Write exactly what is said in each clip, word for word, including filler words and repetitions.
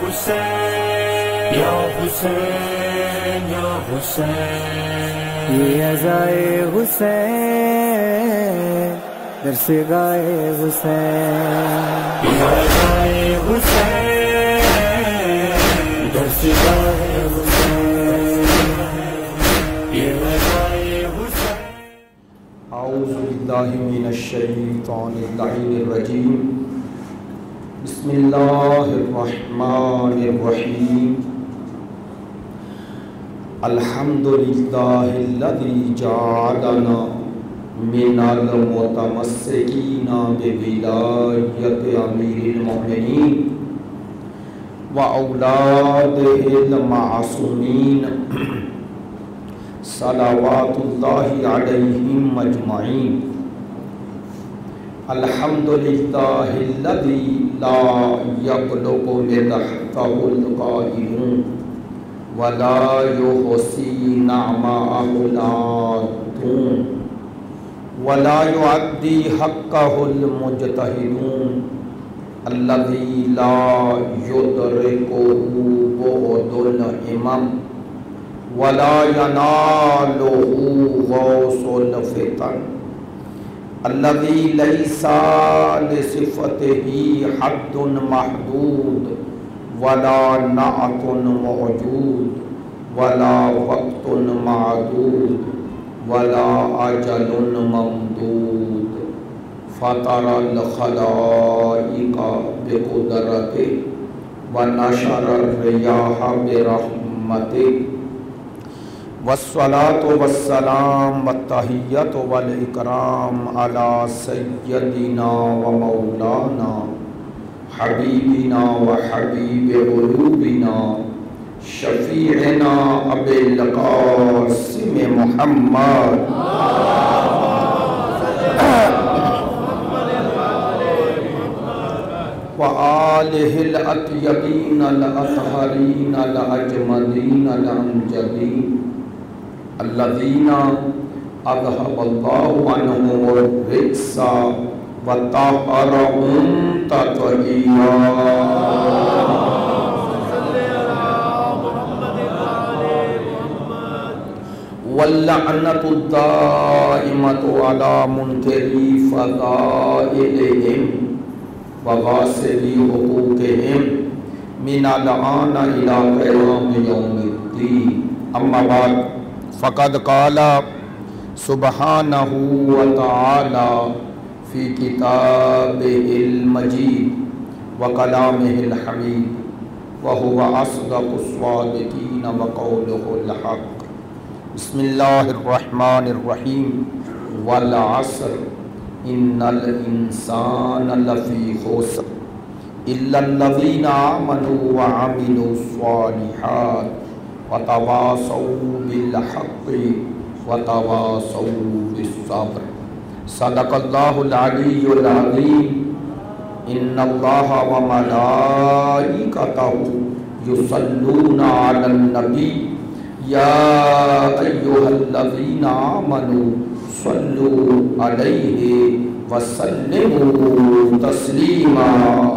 حسین یا حسین یا حسین، یہ عزائے حسین در سے گائے حسین، یہ عزائے حسین در سے گائے حسین، یہ عزائے حسین۔ اعوذ باللہ من الشیطان اللعین الرجیم، بسم اللہ الرحمن الرحیم، الحمد للہ الذی جعلنا من المتمسکین بولایت امیر المؤمنین و اولادہ المعصومین صلوات اللہ علیہم اجمعین۔ الحمد للہ الذی لا یبلغ مدحہ القائلون ولا یحصی نعماءہ العادون ولا یعدی حقہ المجتہدون، الذی لا یدرکہ بعد الامم ولا ینالہ غوث الفتن، الذی لیس لصفتہ حد محدود ولا نعت موجود ولا وقت معدود ولا اجل ممدود، فطر الخلائق بقدرتہ ونشر الریاح برحمتہ، والصلاة والسلام والتحیۃ والاکرام علی سیدنا و مولانا حبیبنا و حبیب قلوبنا شفیعنا ابی القاسم محمد وآلہ الاطیبین الاطہرین الاجملین الامجدین، الذین اذھب اللہ عنہم الرجس وطہرہم تطہیرا۔ واللعنۃ الدائمۃ علی منکری فضائلہم وغاصبی حقوقہم من الآن الی قیام یوم الدین، اما بعد فقد قال سبحانہ وتعالی فی کتابہ المجید وکلامہ الحمید وہو اصدق الصادقین وقولہ الحق۔ بسم اللہ الرحمن الرحیم، والعصر ان الانسان لفی خسر الا الذین آمنوا وعملوا الصالحات وتواصوا بالحق وتواصوا بالصبر۔ صدق اللہ العلی العظیم۔ ان اللہ وملائکتہ یصلون علی النبی یا ایہا الذین آمنوا صلوا علیہ وسلموا تسلیما۔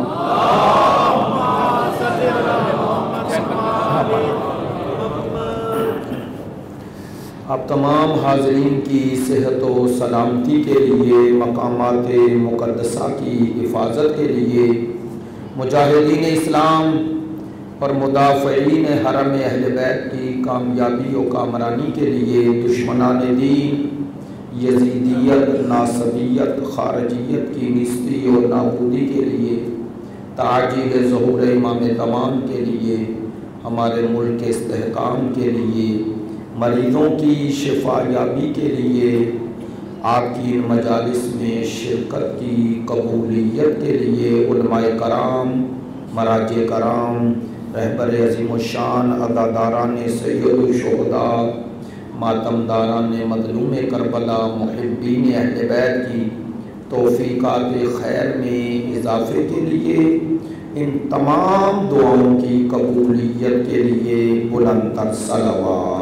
آپ تمام حاضرین کی صحت و سلامتی کے لیے، مقامات مقدسہ کی حفاظت کے لیے، مجاہدین اسلام اور مدافعین حرم اہل بیت کی کامیابی و کامرانی کے لیے، دشمنان دین، یزیدیت، ناصبیت، خارجیت کی نیستی اور نابودی کے لیے، تعجیل ظہور امام تمام کے لیے، ہمارے ملک کے استحکام کے لیے، مریضوں کی شفا یابی کے لیے، آپ کی ان مجالس میں شرکت کی قبولیت کے لیے، علماء کرام، مراجع کرام، رہبر عظیم الشان، عزاداران سید الشہداء، ماتمداران مظلوم کربلا، محبین اہل بیت کی توفیقات خیر میں اضافے کے لیے، ان تمام دعاؤں کی قبولیت کے لیے بلند تر صلوات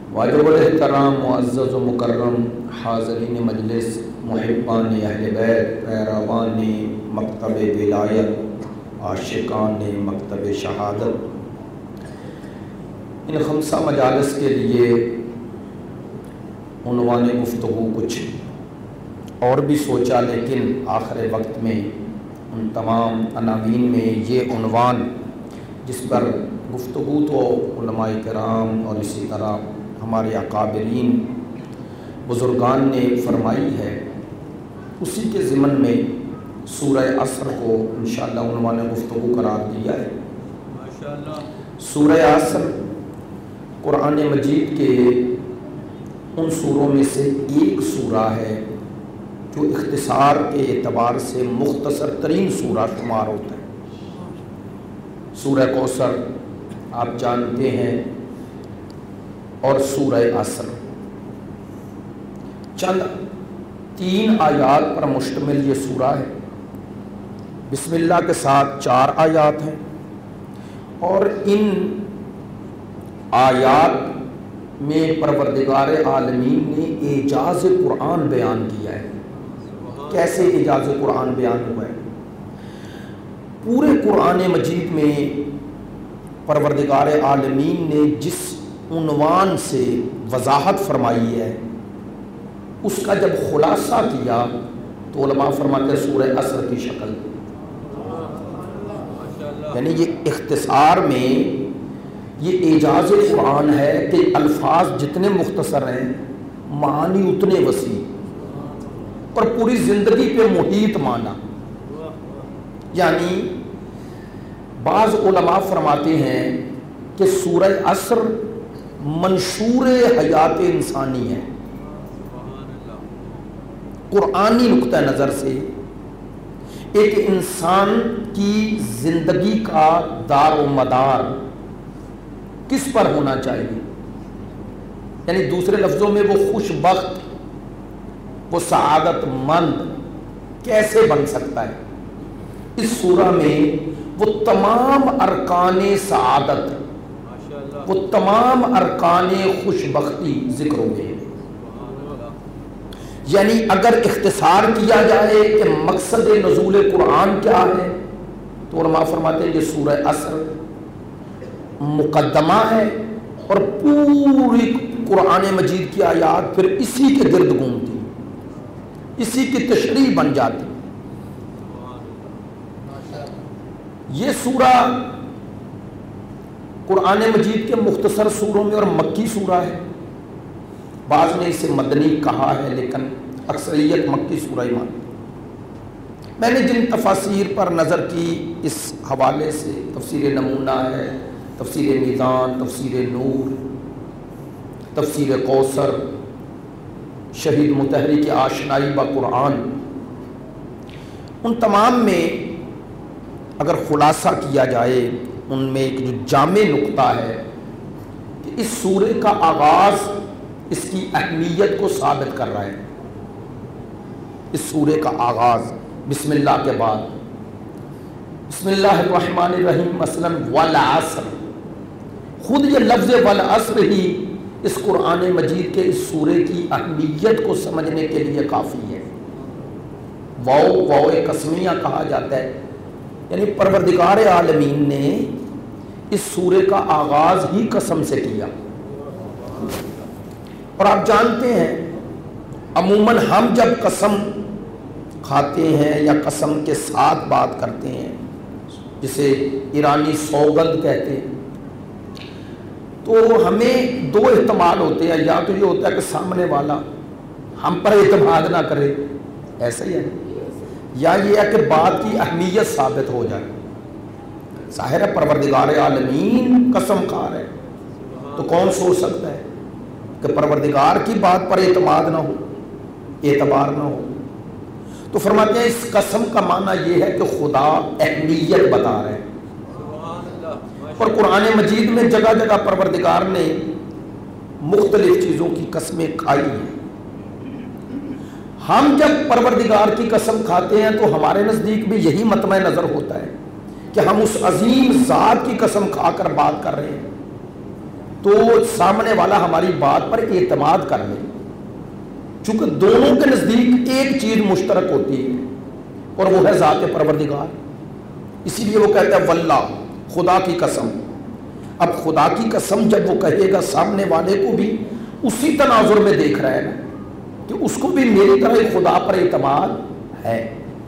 واجب الاحترام معزز و مکرم حاضرین مجلس، محبان اہل بیت، پیروان مکتب ولایت، عاشقان مکتب شہادت، ان خمسہ مجالس کے لیے عنوان گفتگو کچھ اور بھی سوچا، لیکن آخر وقت میں ان تمام عناوین میں یہ عنوان جس پر گفتگو تو علماء کرام اور اسی طرح ہمارے اکابرین بزرگان نے فرمائی ہے، اسی کے ضمن میں سورہ عصر کو انشاءاللہ عنوان گفتگو قرار دیا ہے۔ ماشاءاللہ سورہ عصر قرآن مجید کے ان سوروں میں سے ایک سورہ ہے جو اختصار کے اعتبار سے مختصر ترین سورہ شمار ہوتا ہے۔ سورہ کوثر آپ جانتے ہیں، اور سورہ عصر چند تین آیات پر مشتمل یہ سورہ ہے۔ بسم اللہ کے ساتھ چار آیات ہیں، اور ان آیات میں پروردگار عالمین نے اعجاز قرآن بیان کیا ہے۔ کیسے اعجاز قرآن بیان ہوا ہے؟ پورے قرآن مجید میں پروردگار عالمین نے جس عنوان سے وضاحت فرمائی ہے، اس کا جب خلاصہ کیا تو علماء فرماتے ہیں سورہ عصر کی شکل، یعنی یہ اختصار میں یہ اعجاز قرآن ہے کہ الفاظ جتنے مختصر ہیں معانی اتنے وسیع اور پوری زندگی پہ محیط معنی۔ یعنی بعض علماء فرماتے ہیں کہ سورہ عصر منشور حیات انسانی ہے، قرآنی نقطہ نظر سے ایک انسان کی زندگی کا دار و مدار کس پر ہونا چاہیے، یعنی دوسرے لفظوں میں وہ خوش بخت، وہ سعادت مند کیسے بن سکتا ہے۔ اس سورہ میں وہ تمام ارکان سعادت، وہ تمام ارکان خوش بختی ذکر ہوئے ہیں۔ یعنی اگر اختصار کیا جائے کہ مقصد نزول قرآن کیا ہے تو علماء فرماتے ہیں یہ سورہ عصر مقدمہ ہے، اور پوری قرآن مجید کی آیات پھر اسی کے گرد گھومتی، اسی کی تشریح بن جاتی۔ یہ سورہ قرآن مجید کے مختصر سوروں میں اور مکی سورہ ہے، بعض نے اسے مدنی کہا ہے لیکن اکثریت مکی سورہ ہی مانتی۔ میں نے جن تفاسیر پر نظر کی اس حوالے سے تفسیر نمونہ ہے، تفسیر میزان، تفسیر نور، تفسیر کوثر، شہید مطہری کی آشنائی با قرآن، ان تمام میں اگر خلاصہ کیا جائے ان میں ایک جو جامع نقطہ ہے کہ اس سورے کا آغاز اس کی اہمیت کو ثابت کر رہا ہے۔ اس سورے کا آغاز بسم اللہ کے بعد، بسم اللہ الرحمن الرحیم، مثلا والعصر، خود یہ لفظ والعصر ہی اس قرآن مجید کے اس سورے کی اہمیت کو سمجھنے کے لیے کافی ہے۔ واو واو قسمیہ کہا جاتا ہے، یعنی پروردگار عالمین نے اس سورے کا آغاز ہی قسم سے کیا۔ اور آپ جانتے ہیں عموماً ہم جب قسم کھاتے ہیں یا قسم کے ساتھ بات کرتے ہیں، جسے ایرانی سوگند کہتے ہیں، تو ہمیں دو احتمال ہوتے ہیں، یا تو یہ ہوتا ہے کہ سامنے والا ہم پر اعتماد نہ کرے، ایسا ہی ہے، یا یہ ہے کہ بات کی اہمیت ثابت ہو جائے۔ ظاہر ہے پروردگار عالمین قسم کھا رہے، تو کون سوچ سکتا ہے کہ پروردگار کی بات پر اعتماد نہ ہو، اعتبار نہ ہو؟ تو فرماتے ہیں اس قسم کا معنی یہ ہے کہ خدا اہمیت بتا رہے ہیں، اور قرآن مجید میں جگہ جگہ پروردگار نے مختلف چیزوں کی قسمیں کھائی ہیں۔ ہم جب پروردگار کی قسم کھاتے ہیں تو ہمارے نزدیک بھی یہی مطمع نظر ہوتا ہے کہ ہم اس عظیم ذات کی قسم کھا کر بات کر رہے ہیں، تو سامنے والا ہماری بات پر اعتماد کر لے، چونکہ دونوں کے نزدیک ایک چیز مشترک ہوتی ہے اور وہ ہے ذات پروردگار، اسی لیے وہ کہتا ہے واللہ، خدا کی قسم۔ اب خدا کی قسم جب وہ کہے گا، سامنے والے کو بھی اسی تناظر میں دیکھ رہا ہے نا کہ اس کو بھی میری طرح خدا پر اعتماد ہے۔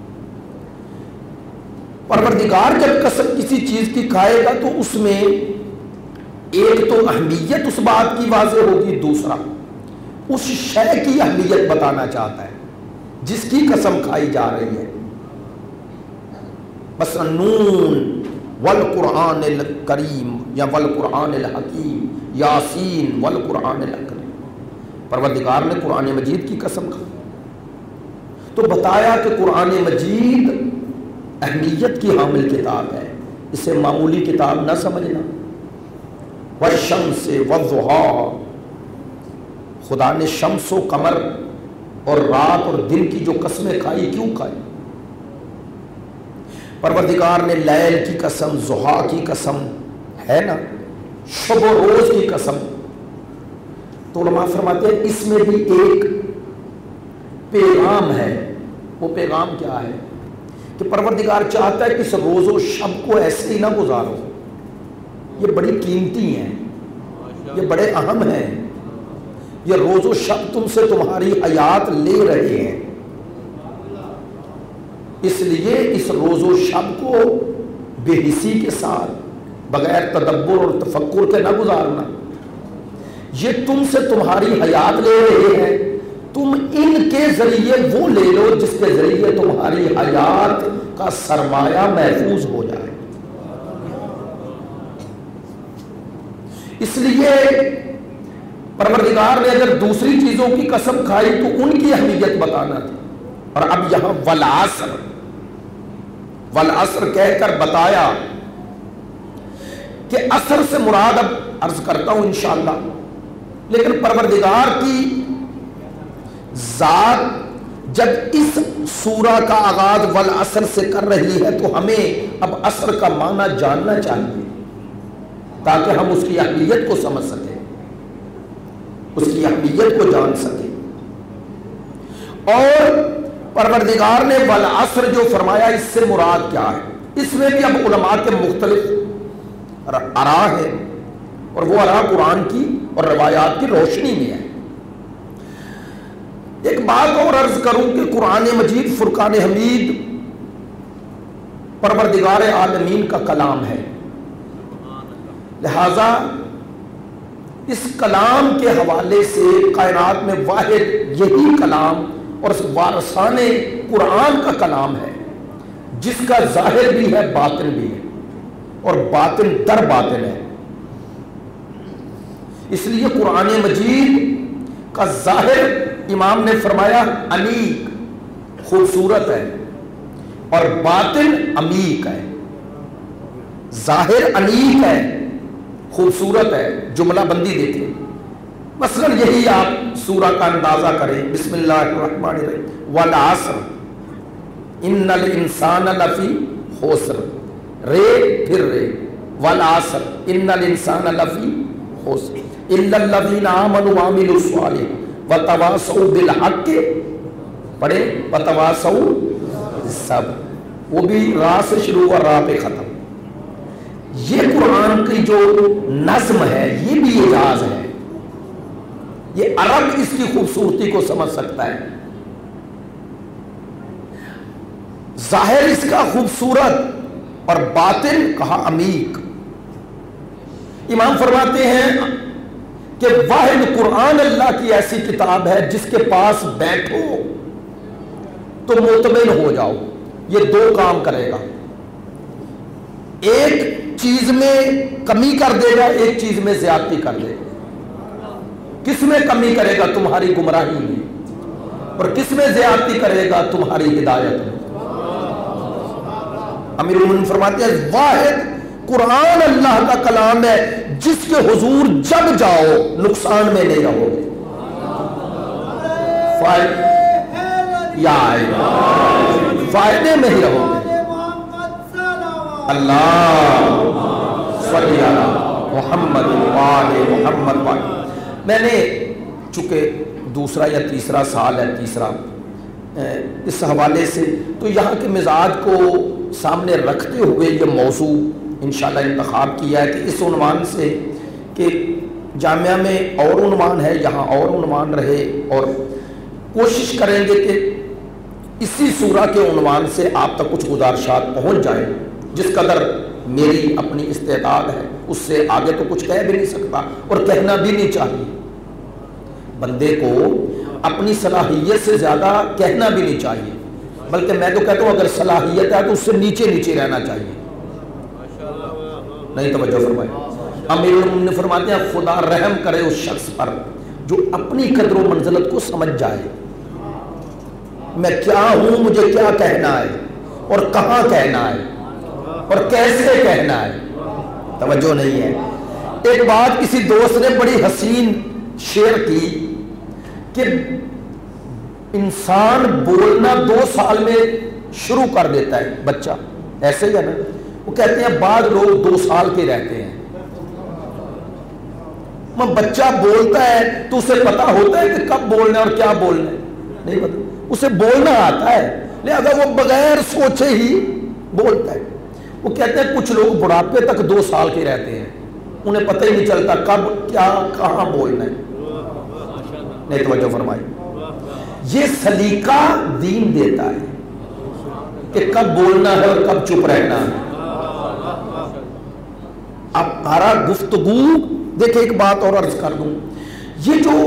پروردگار جب قسم کسی چیز کی کھائے گا تو اس میں ایک تو اہمیت اس بات کی واضح ہوگی، دوسرا اس شے کی اہمیت بتانا چاہتا ہے جس کی قسم کھائی جا رہی ہے۔ بس نون والقرآن الکریم یا والقرآن الحکیم، یاسین والقرآن الحکیم، پروردگار نے قرآن مجید کی قسم کھائی تو بتایا کہ قرآن مجید اہمیت کی حامل کتاب ہے، اسے معمولی کتاب نہ سمجھنا۔ والشمس والضحیٰ، خدا نے شمس و قمر اور رات اور دن کی جو قسمیں کھائی کیوں کھائی؟ پروردگار نے لیل کی قسم، ضحیٰ کی قسم، ہے نا، شب و روز کی قسم، تو علماء فرماتے ہیں اس میں بھی ایک پیغام ہے۔ وہ پیغام کیا ہے؟ کہ پروردگار چاہتا ہے کہ اس روز و شب کو ایسے ہی نہ گزارو، یہ بڑی قیمتی ہیں، یہ بڑے اہم ہیں، یہ روز و شب تم سے تمہاری حیات لے رہے ہیں، اس لیے اس روز و شب کو بے حسی کے ساتھ بغیر تدبر اور تفکر کے نہ گزارنا، یہ تم سے تمہاری حیات لے رہے ہیں، تم ان کے ذریعے وہ لے لو جس کے ذریعے تمہاری حیات کا سرمایہ محفوظ ہو جائے۔ اس لیے پروردگار نے اگر دوسری چیزوں کی قسم کھائی تو ان کی اہمیت بتانا تھی، اور اب یہاں والعصر والعصر کہہ کر بتایا کہ عصر سے مراد اب عرض کرتا ہوں انشاءاللہ، لیکن پروردگار کی ذات جب اس سورہ کا آغاز والعصر سے کر رہی ہے تو ہمیں اب عصر کا معنی جاننا چاہیے تاکہ ہم اس کی اہمیت کو سمجھ سکیں، اس کی اہمیت کو جان سکیں۔ اور پروردگار نے والعصر جو فرمایا اس سے مراد کیا ہے، اس میں بھی اب علماء کے مختلف آراء ہیں، اور وہ آراء قرآن کی اور روایات کی روشنی میں ہے۔ ایک بات اور عرض کروں کہ قرآن مجید فرقان حمید پروردگار عالمین کا کلام ہے، لہذا اس کلام کے حوالے سے کائنات میں واحد یہی کلام اور وارثان قرآن کا کلام ہے جس کا ظاہر بھی ہے باطن بھی ہے، اور باطن در باطن ہے۔ اس لیے قرآن مجید کا ظاہر امام نے فرمایا انیق، خوبصورت ہے، اور باطن عمیق ہے۔ ظاہر انیق ہے، خوبصورت ہے، جملہ بندی دیکھیں، مثلا یہی آپ سورہ کا اندازہ کریں، بسم اللہ الرحمن الرحیم، والعصر ان الانسان لفی خسر، رے پھر رے، والعصر ان الانسان لفی خسر الا الذین آمنوا وعملوا الصالحات وتواصوا بالحق، پڑھے وتواصوا بالصبر، وہ بھی را سے شروع اور را پہ ختم۔ یہ قرآن کی جو نظم ہے یہ بھی اعجاز ہے، یہ عرب اس کی خوبصورتی کو سمجھ سکتا ہے۔ ظاہر اس کا خوبصورت اور باطن کہا عمیق۔ امام فرماتے ہیں کہ واحد قرآن اللہ کی ایسی کتاب ہے جس کے پاس بیٹھو تو مطمئن ہو جاؤ، یہ دو کام کرے گا، ایک چیز میں کمی کر دے گا، ایک چیز میں زیادتی کر دے گا۔ کس میں کمی کرے گا؟ تمہاری گمراہی میں، اور کس میں زیادتی کرے گا؟ تمہاری ہدایت میں۔ امیر المومنین فرماتے ہیں واحد قرآن اللہ کا کلام ہے جس کے حضور جب جاؤ نقصان میں نہیں رہو گے، فائدے میں ہی رہو گے۔ اللہ صلی اللہ محمد وآل محمد وآل۔ میں نے چونکہ دوسرا یا تیسرا سال ہے، تیسرا اس حوالے سے، تو یہاں کے مزاج کو سامنے رکھتے ہوئے یہ موضوع انشاءاللہ انتخاب کیا ہے کہ اس عنوان سے کہ جامعہ میں اور عنوان ہے، یہاں اور عنوان رہے، اور کوشش کریں گے کہ اسی سورہ کے عنوان سے آپ تک کچھ گزارشات پہنچ جائیں۔ جس قدر میری اپنی استعداد ہے اس سے آگے تو کچھ کہہ بھی نہیں سکتا، اور کہنا بھی نہیں چاہیے۔ بندے کو اپنی صلاحیت سے زیادہ کہنا بھی نہیں چاہیے، بلکہ میں تو کہتا ہوں اگر صلاحیت ہے تو اس سے نیچے نیچے رہنا چاہیے۔ نہیں توجہ فرمائے، امیر المومنین فرماتے ہیں خدا رحم کرے اس شخص پر جو اپنی قدر و منزلت کو سمجھ جائے، میں کیا ہوں، مجھے کیا کہنا ہے اور کہاں کہنا ہے اور کیسے کہنا ہے۔ توجہ نہیں ہے۔ ایک بات کسی دوست نے بڑی حسین شعر کی کہ انسان بولنا دو سال میں شروع کر دیتا ہے، بچہ ایسے ہی ہے نا، وہ کہتے ہیں بعض لوگ دو سال کے رہتے ہیں۔ وہ بچہ بولتا ہے تو اسے پتا ہوتا ہے کہ کب بولنا ہے اور کیا بولنا ہے، نہیں پتا، اسے بولنا آتا ہے، لہذا وہ بغیر سوچے ہی بولتا ہے۔ وہ کہتے ہیں کچھ لوگ بڑھاپے تک دو سال کے رہتے ہیں، انہیں پتہ ہی نہیں چلتا کب کیا کہاں بولنا ہے۔ نہیں توجہ فرمائی، یہ سلیقہ دین دیتا ہے کہ کب بولنا ہے اور کب چپ رہنا ہے۔ اب آرا گفتگو دیکھیں، ایک بات اور عرض کر دوں، یہ جو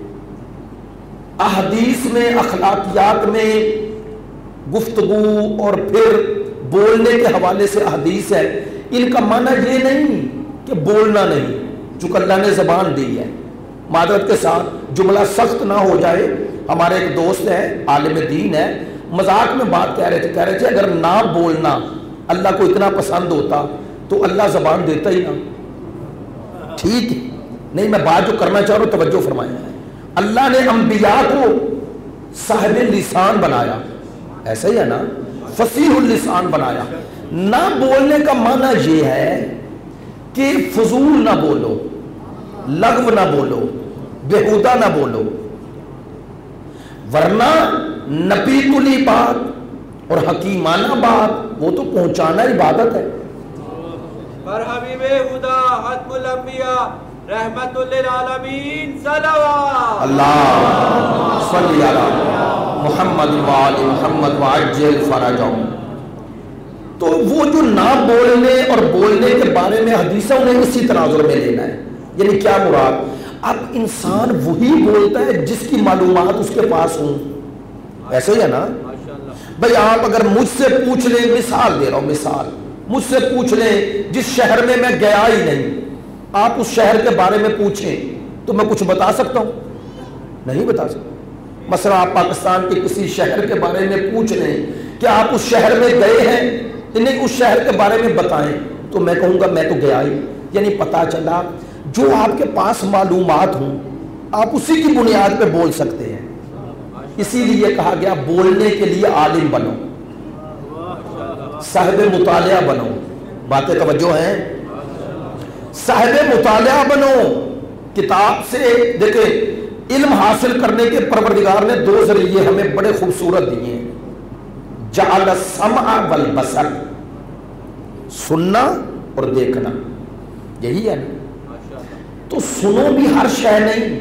احادیث میں اخلاقیات میں گفتگو اور پھر بولنے کے حوالے سے احادیث ہے، ان کا معنی یہ نہیں کہ بولنا نہیں، چونکہ اللہ نے زبان دی ہے۔ معذرت کے ساتھ جملہ سخت نہ ہو جائے، ہمارے ایک دوست ہے عالم دین ہے، مذاق میں بات کہہ رہے تھے، کہہ رہے تھے اگر نہ بولنا اللہ کو اتنا پسند ہوتا تو اللہ زبان دیتا ہی نہ۔ ٹھیک ہے، نہیں میں بات جو کرنا چاہ رہا ہوں توجہ فرمائیں، اللہ نے انبیاء کو صاحب لسان بنایا، ایسا ہی ہے نا، فصیح اللسان بنایا۔ نہ بولنے کا معنی یہ ہے کہ فضول نہ بولو، لغو نہ بولو، بےہودہ نہ بولو، ورنہ نبیتلی بات اور حکیمانہ بات وہ تو پہنچانا عبادت ہے۔ پر حبیب خدا ختم الانبیاء رحمت للعالمین صلوات اللہ صلی علی محمد وآل محمد وعجل فرجہم۔ تو وہ جو نہ بولنے اور بولنے کے بارے میں حدیثہ انہیں اسی تناظر میں لینا ہے، یعنی کیا مراد؟ اب انسان وہی بولتا ہے جس کی معلومات اس کے پاس ہوں، ایسے ہی ہے نا بھئی۔ آپ اگر مجھ سے پوچھ لیں، مثال دے رہا ہوں، مثال مجھ سے پوچھ لیں جس شہر میں میں گیا ہی نہیں، آپ اس شہر کے بارے میں پوچھیں تو میں کچھ بتا سکتا ہوں؟ نہیں بتا سکتا۔ مثلا آپ پاکستان کے کسی شہر کے بارے میں پوچھ لیں کہ آپ اس شہر میں گئے ہیں، انہیں اس شہر کے بارے میں بتائیں، تو میں کہوں گا میں تو گیا ہی، یعنی پتا چلا جو آپ کے پاس معلومات ہوں آپ اسی کی بنیاد پہ بول سکتے ہیں۔ اسی لیے کہا گیا بولنے کے لیے عالم بنو، صاحب مطالعہ بنو۔ باتیں توجہ ہیں، صاحب مطالعہ بنو، کتاب سے دیکھیں علم حاصل کرنے کے پروردگار نے دو ذریعے ہمیں بڑے خوبصورت دیے ہیں، جعل السمع والبصر، سننا اور دیکھنا، یہی ہے نا۔ تو سنو بھی ہر شے نہیں،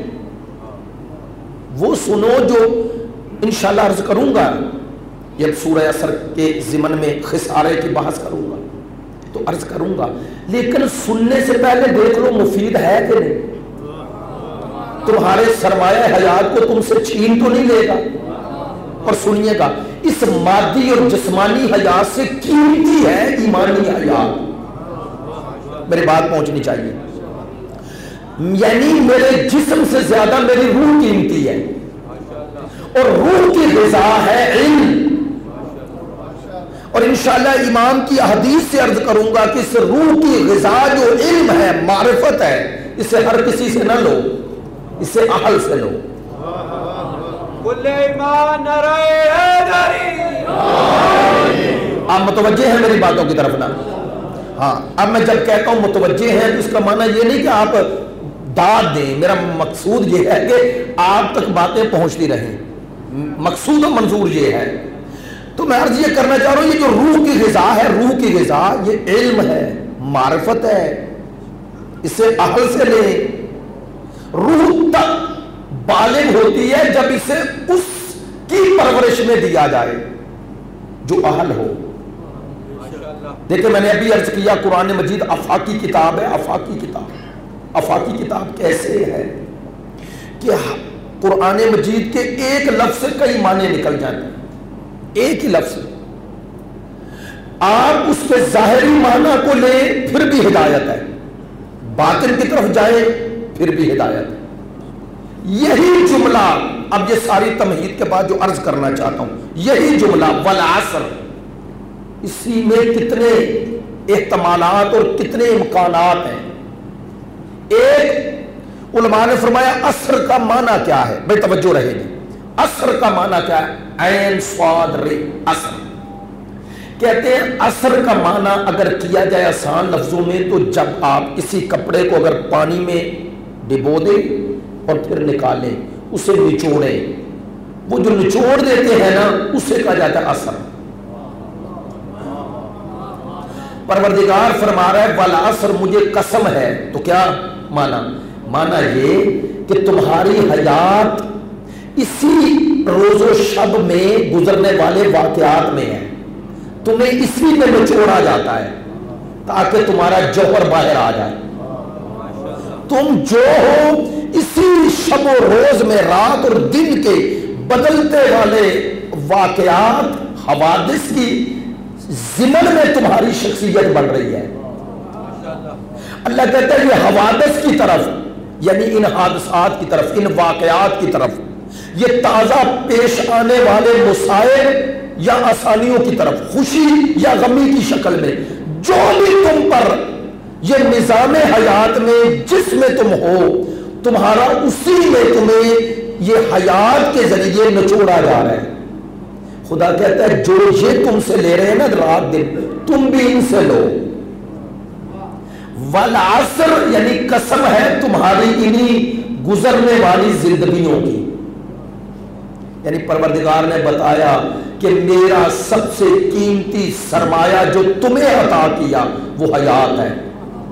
وہ سنو جو انشاءاللہ عرض کروں گا، جب سورہ عصر کے ضمن میں خسارے کی بحث کروں گا تو عرض کروں گا، لیکن سننے سے پہلے دیکھ لو مفید ہے کہ نہیں، تمہارے سرمایہ حیات کو تم سے چھین تو نہیں لے گا۔ اور سنیے گا، اس مادی اور جسمانی حیات سے قیمتی ہے ایمانی حیات، میری بات پہنچنی چاہیے، یعنی میرے جسم سے زیادہ میری روح قیمتی ہے، اور روح کی غذا ہے علم۔ اور انشاءاللہ امام کی حدیث سے عرض کروں گا کہ اس روح کی غذا جو علم ہے، معرفت ہے، اسے ہر کسی سے نہ لو، اسے اہل سے لو۔ کل ایمان نرائے داری، آپ متوجہ ہیں میری باتوں کی طرف نا؟ ہاں اب میں جب کہتا ہوں متوجہ ہیں تو اس کا معنی یہ نہیں کہ آپ داد دیں، میرا مقصود یہ ہے کہ آپ تک باتیں پہنچتی رہیں، مقصود و منظور یہ ہے. تو میں عرض یہ کرنا چاہ رہا ہوں، یہ جو روح کی غذا ہے، روح کی غذا یہ علم ہے، معرفت ہے، اسے عقل سے لیں. روح تک بالغ ہوتی ہے جب اسے اس کی پرورش میں دیا جائے جو اہل ہو. دیکھیں میں نے ابھی عرض کیا قرآن مجید آفاقی کتاب ہے. آفاقی کتاب آفاقی کتاب کیسے ہے کہ قرآن مجید کے ایک لفظ سے کئی معنی نکل جاتے ہیں. ایک ہی لفظ آپ اس کے ظاہری معنی کو لیں پھر بھی ہدایت ہے، باطن کی طرف جائیں پھر بھی ہدایت ہے. یہی جملہ اب یہ ساری تمہید کے بعد جو عرض کرنا چاہتا ہوں، یہی جملہ والعصر، اسی میں کتنے احتمالات اور کتنے امکانات ہیں. ایک علماء نے فرمایا عصر کا معنی کیا ہے، بھائی توجہ رہے گی. عصر کا معنی کیا ہے؟ عین صاد ر عصر. کہتے ہیں عصر کا معنی اگر کیا جائے آسان لفظوں میں تو جب آپ کسی کپڑے کو اگر پانی میں ڈبو دیں اور پھر نکالیں، اسے نچوڑیں، وہ جو نچوڑ دیتے ہیں نا اسے کہا جاتا ہے عصر. پروردگار فرما رہا ہے والعصر، مجھے قسم ہے. تو کیا معنی؟ معنی یہ کہ تمہاری حیات اسی روز و شب میں گزرنے والے واقعات میں ہے، تمہیں اسی میں نچوڑا جاتا ہے تاکہ تمہارا جوہر باہر آ جائے. تم جو ہو اسی شب و روز میں، رات اور دن کے بدلتے والے واقعات حوادث کی ضمن میں تمہاری شخصیت بن رہی ہے. اللہ کہتا ہے یہ حوادث کی طرف، یعنی ان حادثات کی طرف، ان واقعات کی طرف، یہ تازہ پیش آنے والے مسائل یا آسانیوں کی طرف، خوشی یا غمی کی شکل میں جو بھی تم پر یہ نظام حیات میں جس میں تم ہو، تمہارا اسی میں تمہیں یہ حیات کے ذریعے نچوڑا جا رہا ہے. خدا کہتا ہے جو یہ تم سے لے رہے ہیں نا رات دن، تم بھی ان سے لو. والعصر یعنی قسم ہے تمہاری انہی گزرنے والی زندگیوں کی. یعنی پروردگار نے بتایا کہ میرا سب سے قیمتی سرمایہ جو تمہیں عطا کیا وہ حیات ہے.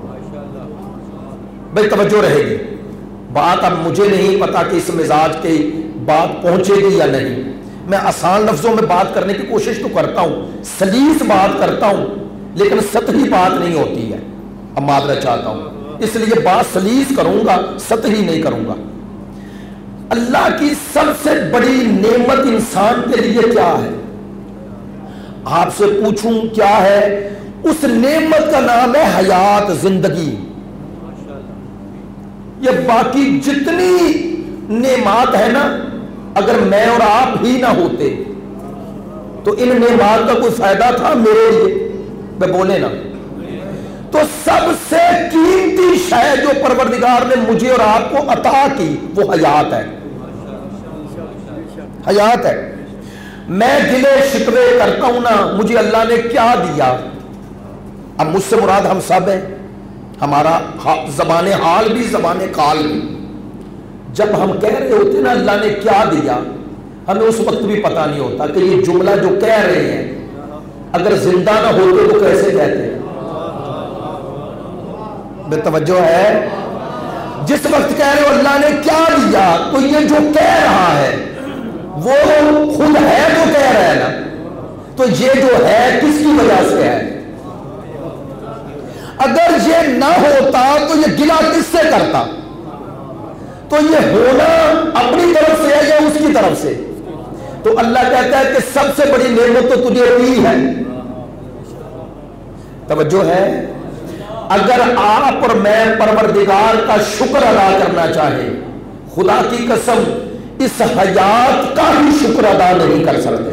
بھائی توجہ رہے گی. بات اب مجھے نہیں پتا کہ اس مزاج کی بات پہنچے گی یا نہیں. میں آسان لفظوں میں بات کرنے کی کوشش تو کرتا ہوں، سلیس بات کرتا ہوں، لیکن سطحی بات نہیں ہوتی ہے. اب معذرت چاہتا ہوں، اس لیے بات سلیس کروں گا، سطحی نہیں کروں گا. اللہ کی سب سے بڑی نعمت انسان کے لیے کیا ہے؟ آپ سے پوچھوں کیا ہے؟ اس نعمت کا نام ہے حیات، زندگی. یہ باقی جتنی نعمات ہے نا، اگر میں اور آپ ہی نہ ہوتے تو ان نعمات کا کوئی فائدہ تھا میرے لیے؟ میں بولے نا. تو سب سے قیمتی شے جو پروردگار نے مجھے اور آپ کو عطا کی وہ حیات ہے. حیات ہے. میں گلے شکوے کرتا ہوں نا مجھے اللہ نے کیا دیا. اب مجھ سے مراد ہم سب ہیں، ہمارا زبان حال بھی زبان قال بھی. جب ہم کہہ رہے ہوتے نا اللہ نے کیا دیا، ہمیں اس وقت بھی پتا نہیں ہوتا کہ یہ جملہ جو کہہ رہے ہیں اگر زندہ نہ ہوتے تو کیسے کہتے ہیں. بے توجہ ہے. جس وقت کہہ رہے ہو اللہ نے کیا دیا، تو یہ جو کہہ رہا ہے وہ خود ہے جو کہہ رہا ہے نا. تو یہ جو ہے کس کی وجہ سے ہے؟ اگر یہ نہ ہوتا تو یہ گلہ کس سے کرتا؟ تو یہ ہونا اپنی طرف سے ہے یا اس کی طرف سے؟ تو اللہ کہتا ہے کہ سب سے بڑی نعمت تو تجھے دی ہے. توجہ ہے. اگر آپ اور میں پروردگار کا شکر ادا کرنا چاہیں، خدا کی قسم اس حیات کا بھی شکر ادا نہیں کر سکتے.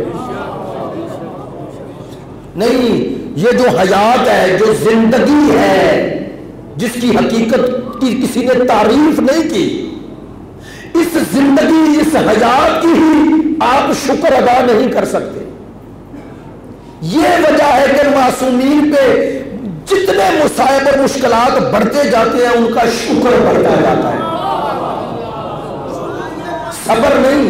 نہیں، یہ جو حیات ہے، جو زندگی ہے، جس کی حقیقت کی کسی نے تعریف نہیں کی، اس زندگی، اس حیات کی ہی آپ شکر ادا نہیں کر سکتے. یہ وجہ ہے کہ معصومین پہ جتنے مصائب اور مشکلات بڑھتے جاتے ہیں ان کا شکر بڑھتا جاتا ہے، صبر نہیں۔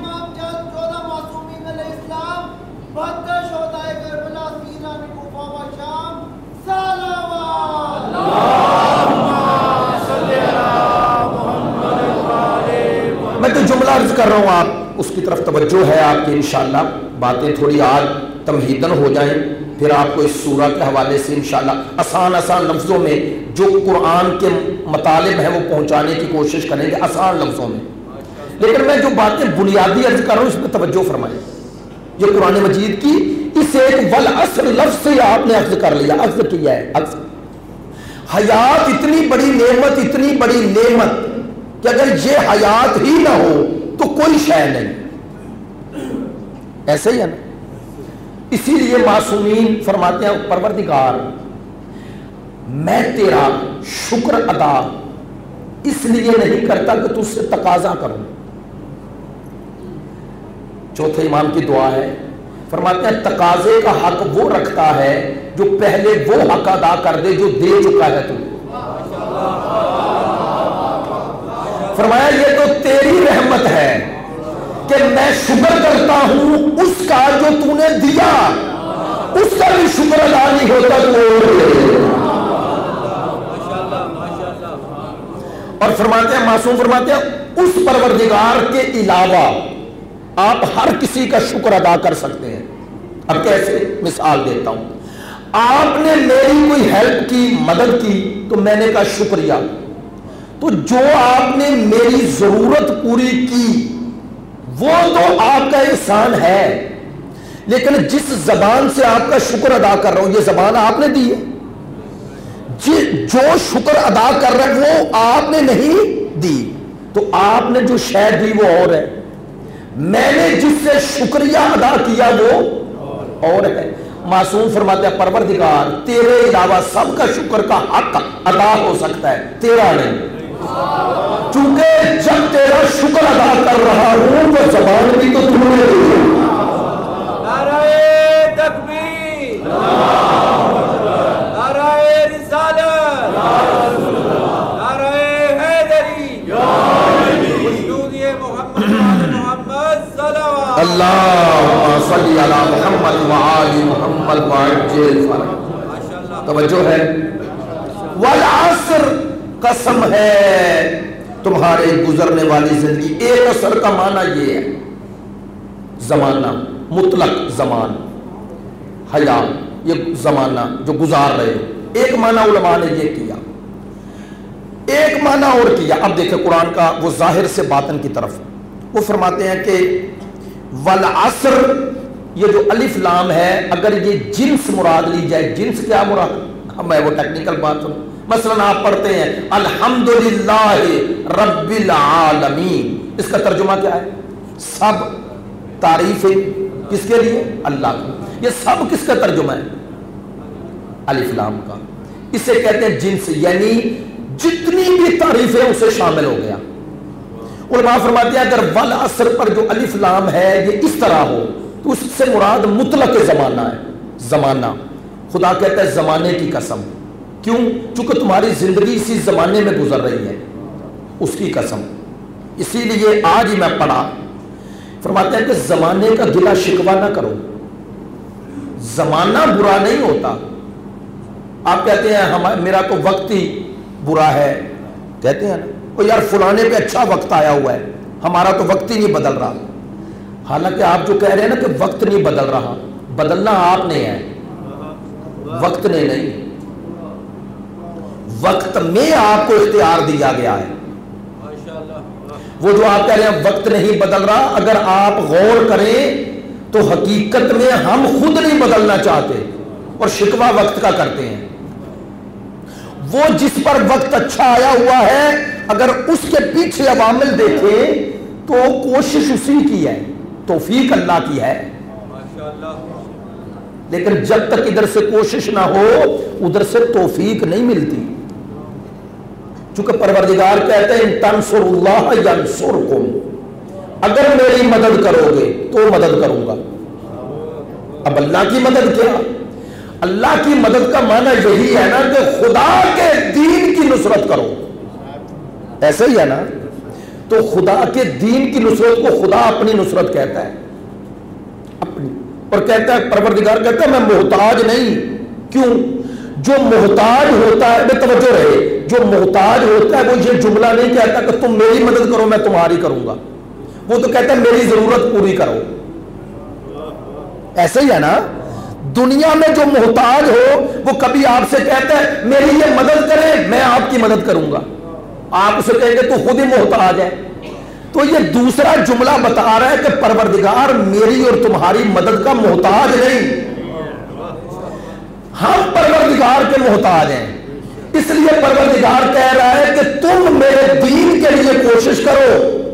میں تو جملہ عرض کر رہا ہوں، آپ اس کی طرف توجہ ہے آپ کی، انشاءاللہ باتیں تھوڑی آج تمہیدن ہو جائیں، پھر آپ کو اس سورہ کے حوالے سے انشاءاللہ آسان آسان لفظوں میں جو قرآن کے مطالب ہیں وہ پہنچانے کی کوشش کریں گے آسان لفظوں میں، لیکن میں جو باتیں بنیادی عرض کر رہا ہوں اس میں توجہ فرمائیں۔ یہ قرآن مجید کی اس ایک والعصر لفظ سے آپ نے اخذ کر لیا، اخذ کیا ہے، اخذ۔ حیات اتنی بڑی نعمت، اتنی بڑی نعمت کہ اگر یہ حیات ہی نہ ہو تو کوئی شے نہیں، ایسے ہی ہے نا۔ اسی لیے معصومین فرماتے ہیں پروردگار میں تیرا شکر ادا اس لیے نہیں کرتا کہ تجھ سے تقاضا کروں۔ چوتھے امام کی دعا ہے، فرماتے ہیں تقاضے کا حق وہ رکھتا ہے جو پہلے وہ حق ادا کر دے جو دے چکا ہے تو۔ فرمایا یہ تو تیری رحمت ہے کہ میں شکر کرتا ہوں اس کا جو تو نے دیا، اس کا بھی شکر ادا نہیں ہوتا تو۔ اور فرماتے ہیں معصوم فرماتے ہیں اس پروردگار کے علاوہ آپ ہر کسی کا شکر ادا کر سکتے ہیں۔ اب کیسے؟ مثال دیتا ہوں، آپ نے میری کوئی ہیلپ کی، مدد کی تو میں نے کہا شکریہ، تو جو آپ نے میری ضرورت پوری کی وہ تو آپ کا احسان ہے، لیکن جس زبان سے آپ کا شکر ادا کر رہا ہوں یہ زبان آپ نے دی ہے، جو شکر ادا کر رہا ہے وہ آپ نے نہیں دی، تو آپ نے جو شے دی وہ اور ہے، میں نے جس سے شکریہ ادا کیا وہ اور ہے۔ معصوم فرماتے ہیں پروردگار تیرے علاوہ سب کا شکر کا حق ادا ہو سکتا ہے، تیرا نہیں، چونکہ جب تیرا شکر ادا کر رہا ہوں وہ زبان بھی تو تم نے دی۔ نعرہ تکبیر، نعرہ رسالت، نعرہ حیدری، وجود محمد محمد صلوات اللہم صلی علی محمد وآل محمد وعجل فرج۔ توجہ ہے، والعصر قسم ہے تمہارے گزرنے والی زندگی۔ ایک عصر کا معنی یہ ہے زمانہ، مطلق زمان، حیات، یہ زمانہ جو گزار رہے ہو۔ ایک معنی علماء نے یہ کیا، ایک معنی اور کیا۔ اب دیکھیں قرآن کا وہ ظاہر سے باطن کی طرف، وہ فرماتے ہیں کہ والعصر یہ جو الف لام ہے اگر یہ جنس مراد لی جائے، جنس کیا مراد؟ میں وہ ٹیکنیکل بات سنوں، مثلا آپ پڑھتے ہیں الحمدللہ رب العالمین، اس کا ترجمہ کیا ہے؟ سب تعریفیں کس کے لیے؟ اللہ کی۔ یہ سب کس کا ترجمہ ہے؟ الف لام کا۔ اسے کہتے ہیں جنس، یعنی جتنی بھی تعریفیں اسے شامل ہو گیا۔ علماء فرماتے ہیں اگر والعصر پر جو الف لام ہے یہ اس طرح ہو تو اس سے مراد مطلق زمانہ ہے، زمانہ۔ خدا کہتا ہے زمانے کی قسم، کیوں؟ چونکہ تمہاری زندگی اسی زمانے میں گزر رہی ہے، اس کی قسم۔ اسی لیے آج ہی میں پڑھا، فرماتے ہیں کہ زمانے کا گلہ شکوہ نہ کرو، زمانہ برا نہیں ہوتا۔ آپ کہتے ہیں ہم میرا تو وقت ہی برا ہے، کہتے ہیں نا او یار فلانے پہ اچھا وقت آیا ہوا ہے، ہمارا تو وقت ہی نہیں بدل رہا۔ حالانکہ آپ جو کہہ رہے ہیں نا کہ وقت نہیں بدل رہا، بدلنا آپ نے ہے، وقت نے نہیں۔ وقت میں آپ کو اختیار دیا گیا ہے۔ وہ جو آپ کہہ رہے ہیں وقت نہیں بدل رہا، اگر آپ غور کریں تو حقیقت میں ہم خود نہیں بدلنا چاہتے اور شکوہ وقت کا کرتے ہیں۔ وہ جس پر وقت اچھا آیا ہوا ہے اگر اس کے پیچھے عوامل دیکھیں تو کوشش اسی کی ہے، توفیق اللہ کی ہے، لیکن جب تک ادھر سے کوشش نہ ہو ادھر سے توفیق نہیں ملتی۔ چونکہ پروردگار کہتے ہیں تنصر اللہ ینصرکم، اگر میری مدد کرو گے تو مدد کروں گا۔ اب اللہ کی مدد کیا؟ اللہ کی مدد کا معنی یہی ہے نا کہ خدا کے دین کی نصرت کرو، ایسا ہی ہے نا؟ تو خدا کے دین کی نصرت کو خدا اپنی نصرت کہتا ہے، اپنی، اور کہتا ہے پروردگار کہتا ہے میں محتاج نہیں. کیوں؟ جو محتاج ہوتا ہے، بے توجہ رہے، جو محتاج ہوتا ہے وہ یہ جملہ نہیں کہتا کہ تم میری مدد کرو میں تمہاری کروں گا، وہ تو کہتا ہے میری ضرورت پوری کرو. ایسا ہی ہے نا؟ دنیا میں جو محتاج ہو وہ کبھی آپ سے کہتا ہے میری یہ مدد کرے میں آپ کی مدد کروں گا، آپ اسے کہیں گے تو خود ہی محتاج ہے. تو یہ دوسرا جملہ بتا رہا ہے کہ پروردگار میری اور تمہاری مدد کا محتاج نہیں، ہم پروردگار کے محتاج ہیں. اس لیے پروردگار کہہ رہا ہے کہ تم میرے دین کے لیے کوشش کرو،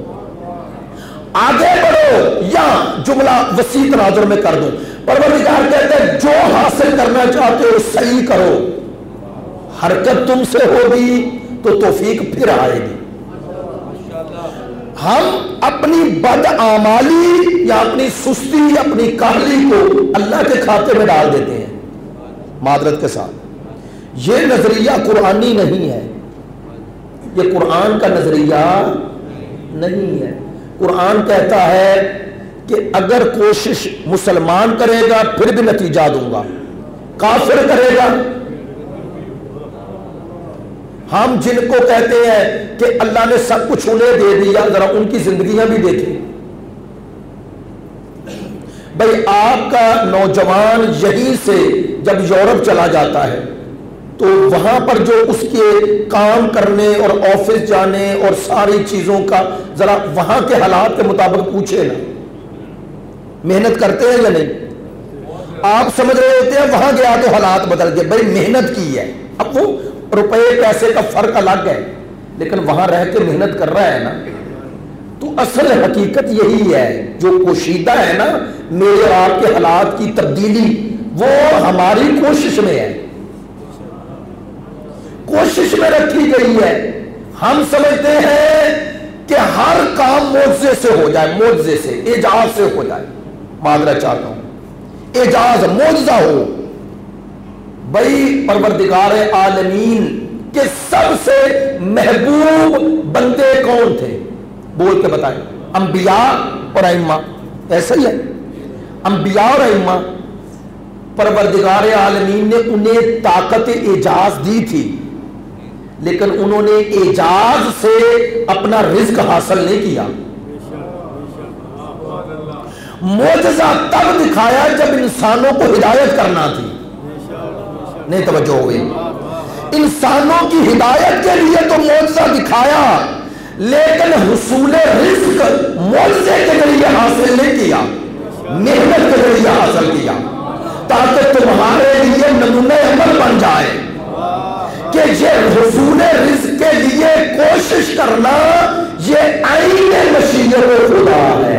آگے بڑھو. یا جملہ وسیع تناظر میں کر دوں، پروردگار کہتا ہے جو حاصل کرنا چاہتے ہو صحیح کرو، حرکت تم سے ہوگی تو توفیق پھر آئے گی. ہم اپنی بدعمالی یا اپنی سستی اپنی کاہلی کو اللہ کے کھاتے میں ڈال دیتے ہیں معذرت کے ساتھ. یہ نظریہ قرآنی نہیں ہے، یہ قرآن کا نظریہ نہیں ہے. قرآن کہتا ہے کہ اگر کوشش مسلمان کرے گا پھر بھی نتیجہ دوں گا، کافر کرے گا. ہم جن کو کہتے ہیں کہ اللہ نے سب کچھ انہیں دے دیا، ذرا ان کی زندگیاں بھی دیکھیں. بھئی آپ کا نوجوان یہیں سے جب یورپ چلا جاتا ہے تو وہاں پر جو اس کے کام کرنے اور آفس جانے اور ساری چیزوں کا ذرا وہاں کے حالات کے مطابق پوچھے نا، محنت کرتے ہیں یا نہیں؟ آپ سمجھ رہے ہوتے ہیں وہاں گیا تو حالات بدل گئے، بھئی محنت کی ہے. اب وہ روپے پیسے کا فرق الگ ہے لیکن وہاں رہ کے محنت کر رہا ہے نا. تو اصل حقیقت یہی ہے، جو پوشیدہ ہے نا میرے آپ کے حالات کی تبدیلی، وہ ہماری کوشش میں ہے، کوشش میں رکھی گئی ہے. ہم سمجھتے ہیں کہ ہر کام معجزے سے ہو جائے، معجزے سے، اعجاز سے ہو جائے. معذرت چاہتا ہوں، اعجاز معجزہ ہو. بھئی پروردگار عالمین کے سب سے محبوب بندے کون تھے؟ بول کے بتائیں. انبیاء اور ائمہ، ایسا ہی ہے، انبیاء اور ائمہ. پروردگار عالمین نے انہیں طاقت اعجاز دی تھی لیکن انہوں نے اعجاز سے اپنا رزق حاصل نہیں کیا. معجزہ تب دکھایا جب انسانوں کو ہدایت کرنا تھی. نہیں توجہ ہوئی؟ انسانوں کی ہدایت کے لیے تو معجزہ دکھایا لیکن حصول رزق معجزے کے ذریعے حاصل نہیں کیا، محنت کے ذریعے حاصل کیا تاکہ تمہارے لیے نمونہ عمل بن جائے کہ یہ حصول رزق کے لیے کوشش کرنا یہ عین مشیت خدا ہے.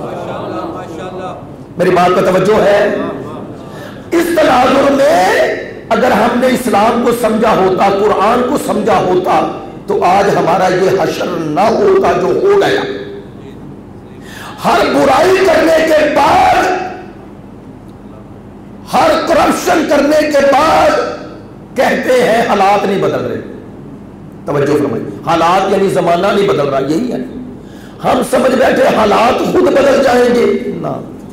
میری بات کا توجہ ہے؟ اس تناظر میں اگر ہم نے اسلام کو سمجھا ہوتا، قرآن کو سمجھا ہوتا تو آج ہمارا یہ حشر نہ ہوتا جو ہو گیا. ہر برائی کرنے کے بعد، ہر کرپشن کرنے کے بعد کہتے ہیں حالات نہیں بدل رہے. توجہ فرمائیں، حالات یعنی زمانہ نہیں بدل رہا، یہی ہے. ہم سمجھ بیٹھے حالات خود بدل جائیں گے، نہ،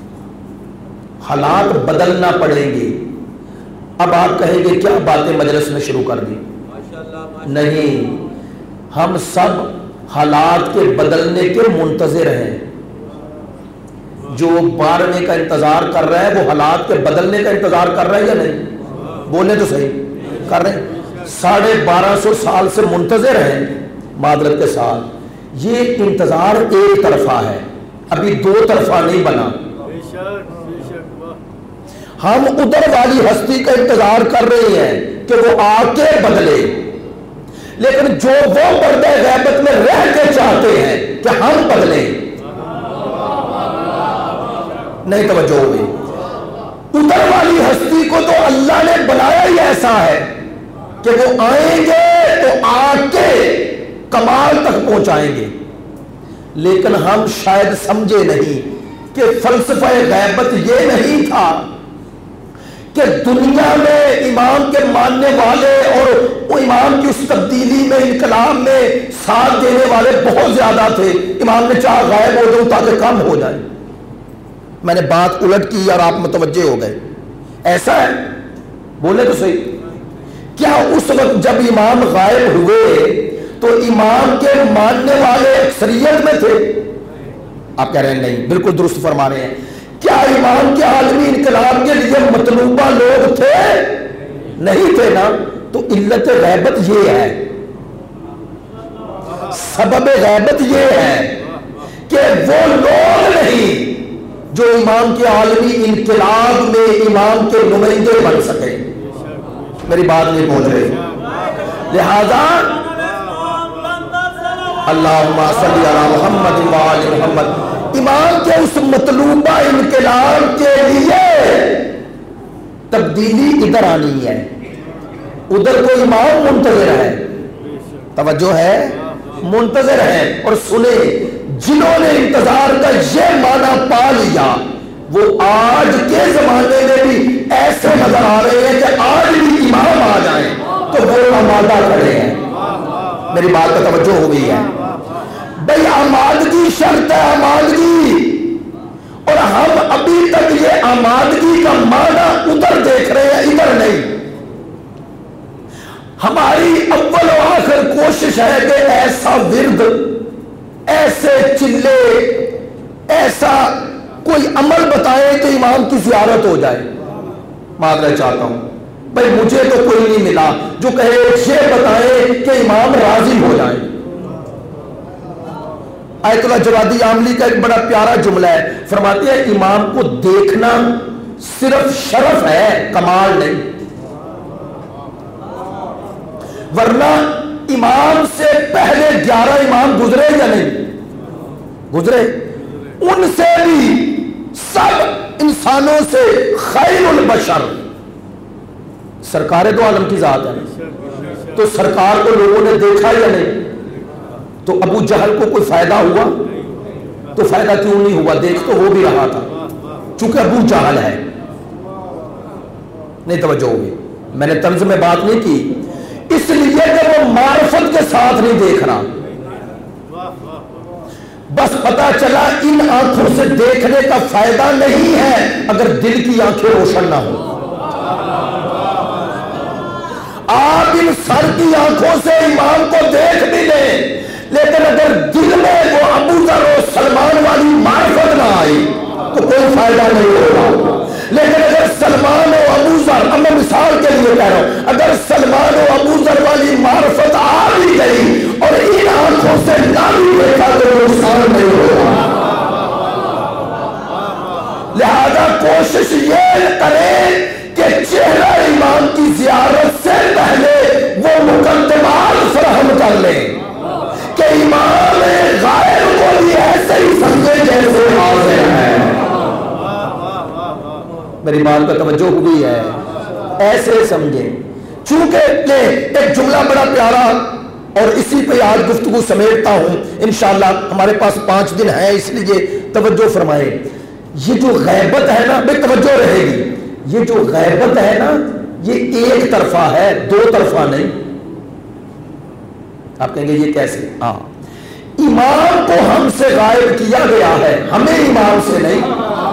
حالات بدلنا پڑیں گے. اب آپ کہیں گے کیا باتیں مجلس میں شروع کر دی؟ نہیں، ہم سب حالات کے بدلنے کے منتظر ہیں. جو بارہویں کا انتظار کر رہا ہے وہ حالات کے بدلنے کا انتظار کر رہا ہے یا نہیں؟ بولے تو صحیح، کر رہے ہیں. ساڑھے بارہ سو سال سے منتظر ہیں معذرت کے ساتھ. یہ انتظار ایک طرفہ ہے، ابھی دو طرفہ نہیں بنا. ہم ادھر والی ہستی کا انتظار کر رہے ہیں کہ وہ آ کے بدلے، لیکن جو وہ پردہ غیبت میں رہ کے چاہتے ہیں کہ ہم بدلیں. نہیں توجہ ہوئی؟ ادھر والی ہستی کو تو اللہ نے بنایا ہی ایسا ہے کہ وہ آئیں گے تو آ کے کمال تک پہنچائیں گے. لیکن ہم شاید سمجھے نہیں کہ فلسفہ غیبت یہ نہیں تھا کہ دنیا میں امام کے ماننے والے اور وہ امام کی اس تبدیلی میں انقلاب میں ساتھ دینے والے بہت زیادہ تھے. امام نے چاہ غائب ہو جاؤں تاکہ کم ہو جائے. میں نے بات الٹ کی اور آپ متوجہ ہو گئے. ایسا ہے؟ بولے تو صحیح. کیا اس وقت جب امام غائب ہوئے تو امام کے ماننے والے اکثریت میں تھے؟ آپ کہہ رہے ہیں نہیں. بالکل درست فرما رہے ہیں. کیا امام کے عالمی انقلاب کے لیے مطلوبہ لوگ تھے؟ نہیں تھے نا. تو علت غیبت یہ ہے, سبب غیبت یہ ہے کہ وہ لوگ نہیں جو امام کے عالمی انقلاب میں امام کے نمائندے بن سکے. میری بات نہیں پہنچ رہی. لہذا اللہم صلی علی محمد وآل محمد, امام کے اس مطلوبہ انقلاب کے لیے تبدیلی ادھر آنی ہے. ادھر کوئی امام منتظر ہے, توجہ ہے, منتظر ہے. اور سنے, جنہوں نے انتظار کا یہ معنی پا لیا وہ آج کے زمانے میں بھی ایسے نظر آ رہے ہیں کہ آج بھی امام آ جائیں تو وہ آمادہ کھڑے ہیں. میری بات کا توجہ ہو گئی ہے بھئی. آمادگی شرط ہے, آمادگی. اور ہم ابھی تک یہ آمادگی کا معنی ادھر دیکھ رہے ہیں, ادھر نہیں. ہماری اول و آخر کوشش ہے کہ ایسا ورد, ایسے چلے, ایسا کوئی عمل بتائے کہ امام کی زیارت ہو جائے. معذرت چاہتا ہوں بھئی, مجھے تو کوئی نہیں ملا جو کہے یہ بتائے کہ امام راضی ہو جائے. آیت اللہ جوادی عاملی کا ایک بڑا پیارا جملہ ہے, فرماتے ہیں امام کو دیکھنا صرف شرف ہے, کمال نہیں. ورنہ امام سے پہلے گیارہ امام گزرے یا نہیں گزرے؟ ان سے بھی سب انسانوں سے خیر البشر سرکار دو عالم کی ذات ہے. تو سرکار کو لوگوں نے دیکھا یا نہیں؟ تو ابو جہل کو کوئی فائدہ ہوا؟ تو فائدہ کیوں نہیں ہوا؟ دیکھ تو ہو بھی رہا تھا, چونکہ ابو جہل ہے. نہیں توجہ ہوگی, میں نے طنز میں بات نہیں کی, اس لیے کہ وہ معرفت کے ساتھ نہیں دیکھ رہا. بس پتا چلا ان آنکھوں سے دیکھنے کا فائدہ نہیں ہے اگر دل کی آنکھیں روشن نہ ہو. آپ ان سر کی آنکھوں سے امام کو دیکھ بھی لیں, لیکن اگر دل میں وہ ابو ذر و سلمان والی معرفت نہ آئی تو کوئی فائدہ نہیں ہوگا. لیکن اگر سلمان و ابو ذر, اب میں مثال کے لیے کہہ رہا ہوں, اگر سلمان و ابو ذر والی معرفت آ بھی گئی اور ان آنکھوں سے نہ بھی دیکھا تو نقصان نہیں ہوگا. لہذا کوشش یہ کریں کہ چہرہ امام کی زیارت سے پہلے وہ مقدمات فراہم کر لیں کہ امام غائب کو بھی ایسے ہی سمجھے جیسے حاضر ہے. میری بات کا توجہ ہوئی ہے, ایسے سمجھیں. چونکہ ایک جملہ بڑا پیارا اور اسی پہ آج گفتگو سمیٹتا ہوں انشاءاللہ, ہمارے پاس پانچ دن ہیں اس لیے توجہ فرمائیں. یہ جو غیبت ہے نا, بے توجہ رہے گی, یہ جو غیبت ہے نا یہ ایک طرفہ ہے, دو طرفہ نہیں. آپ کہیں گے یہ کیسے؟ ہاں, امام کو ہم سے غائب کیا گیا ہے, ہمیں امام سے نہیں.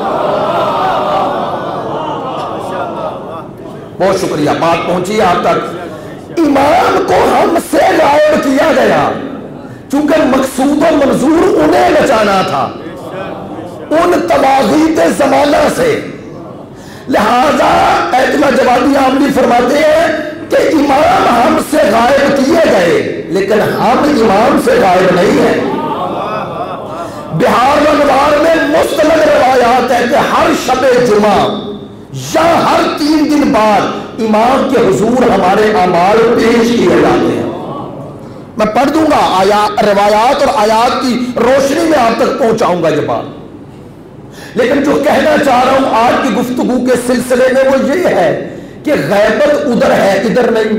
بہت شکریہ, بات پہنچی آپ تک. امام کو ہم سے غائب کیا گیا چونکہ مقصود و منظور انہیں بچانا تھا ان تواغیت زمانہ سے. لہذا آیت اللہ جوادی عاملی فرماتے ہیں کہ امام ہم سے غائب کیے گئے لیکن ہم امام سے غائب نہیں ہیں. بہار انوار میں مستند روایات ہے کہ ہر شب جمعہ یا ہر تین دن بعد امام کے حضور ہمارے اعمال پیش کیے جاتے ہیں. میں پڑھ دوں گا آیات, روایات اور آیات کی روشنی میں آپ تک پہنچاؤں گا یہ بات. لیکن جو کہنا چاہ رہا ہوں آج کی گفتگو کے سلسلے میں وہ یہ ہے کہ غیبت ادھر ہے, ادھر نہیں.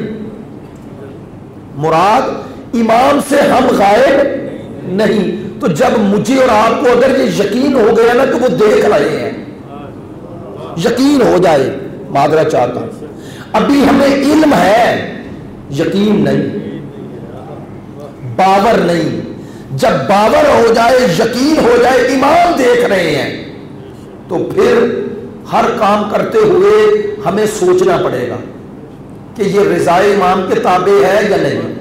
مراد امام سے ہم غائب نہیں. تو جب مجھے اور آپ کو اگر یہ یقین ہو گیا نا کہ وہ دیکھ رہے ہیں, یقین ہو جائے, معذرت چاہتا ہوں، ابھی ہمیں علم ہے، یقین نہیں، باور نہیں۔ جب باور ہو جائے، یقین ہو جائے، امام دیکھ رہے ہیں، تو پھر ہر کام کرتے ہوئے ہمیں سوچنا پڑے گا کہ یہ رضا امام کے تابع ہے یا نہیں،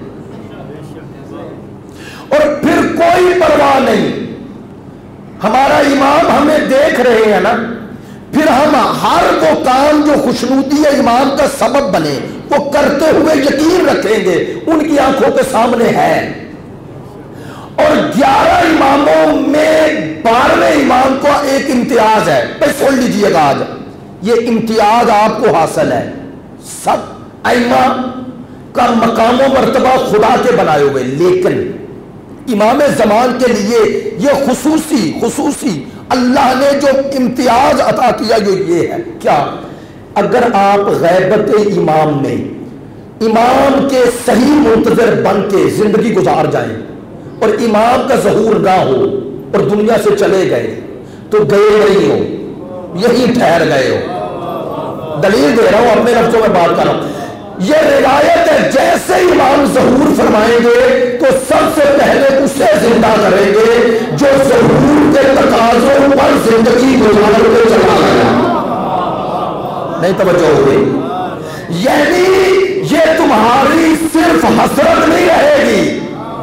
اور پھر کوئی پرواہ نہیں، ہمارا امام ہمیں دیکھ رہے ہیں نا، پھر ہم ہر وہ کام جو خوشنودی امام کا سبب بنے وہ کرتے ہوئے یقین رکھیں گے ان کی آنکھوں کے سامنے ہے۔ اور گیارہ اماموں میں بارہویں امام کو ایک امتیاز ہے، بھائی سن لیجیے گا، آج یہ امتیاز آپ کو حاصل ہے، سب ائمہ کا مقام و مرتبہ خدا کے بنائے ہوئے، لیکن امام زمان کے لیے یہ خصوصی خصوصی اللہ نے جو امتیاز عطا کیا جو یہ ہے کیا، اگر آپ غیبت امام میں امام کے صحیح منتظر بن کے زندگی گزار جائیں اور امام کا ظہور نہ ہو اور دنیا سے چلے گئے تو گئے نہیں ہو، یہی ٹھہر گئے ہو۔ دلیل دے رہا ہوں، اپنے لفظوں میں بات کر رہا ہوں، یہ روایت ہے جیسے امام ظہور فرمائیں گے تو سب سے پہلے اسے زندہ کریں گے جو ظہور کے تقاضوں پر زندگی گزار کے چلا گیا۔ نہیں توجہ ہو گئی؟ یعنی یہ تمہاری صرف حسرت نہیں رہے گی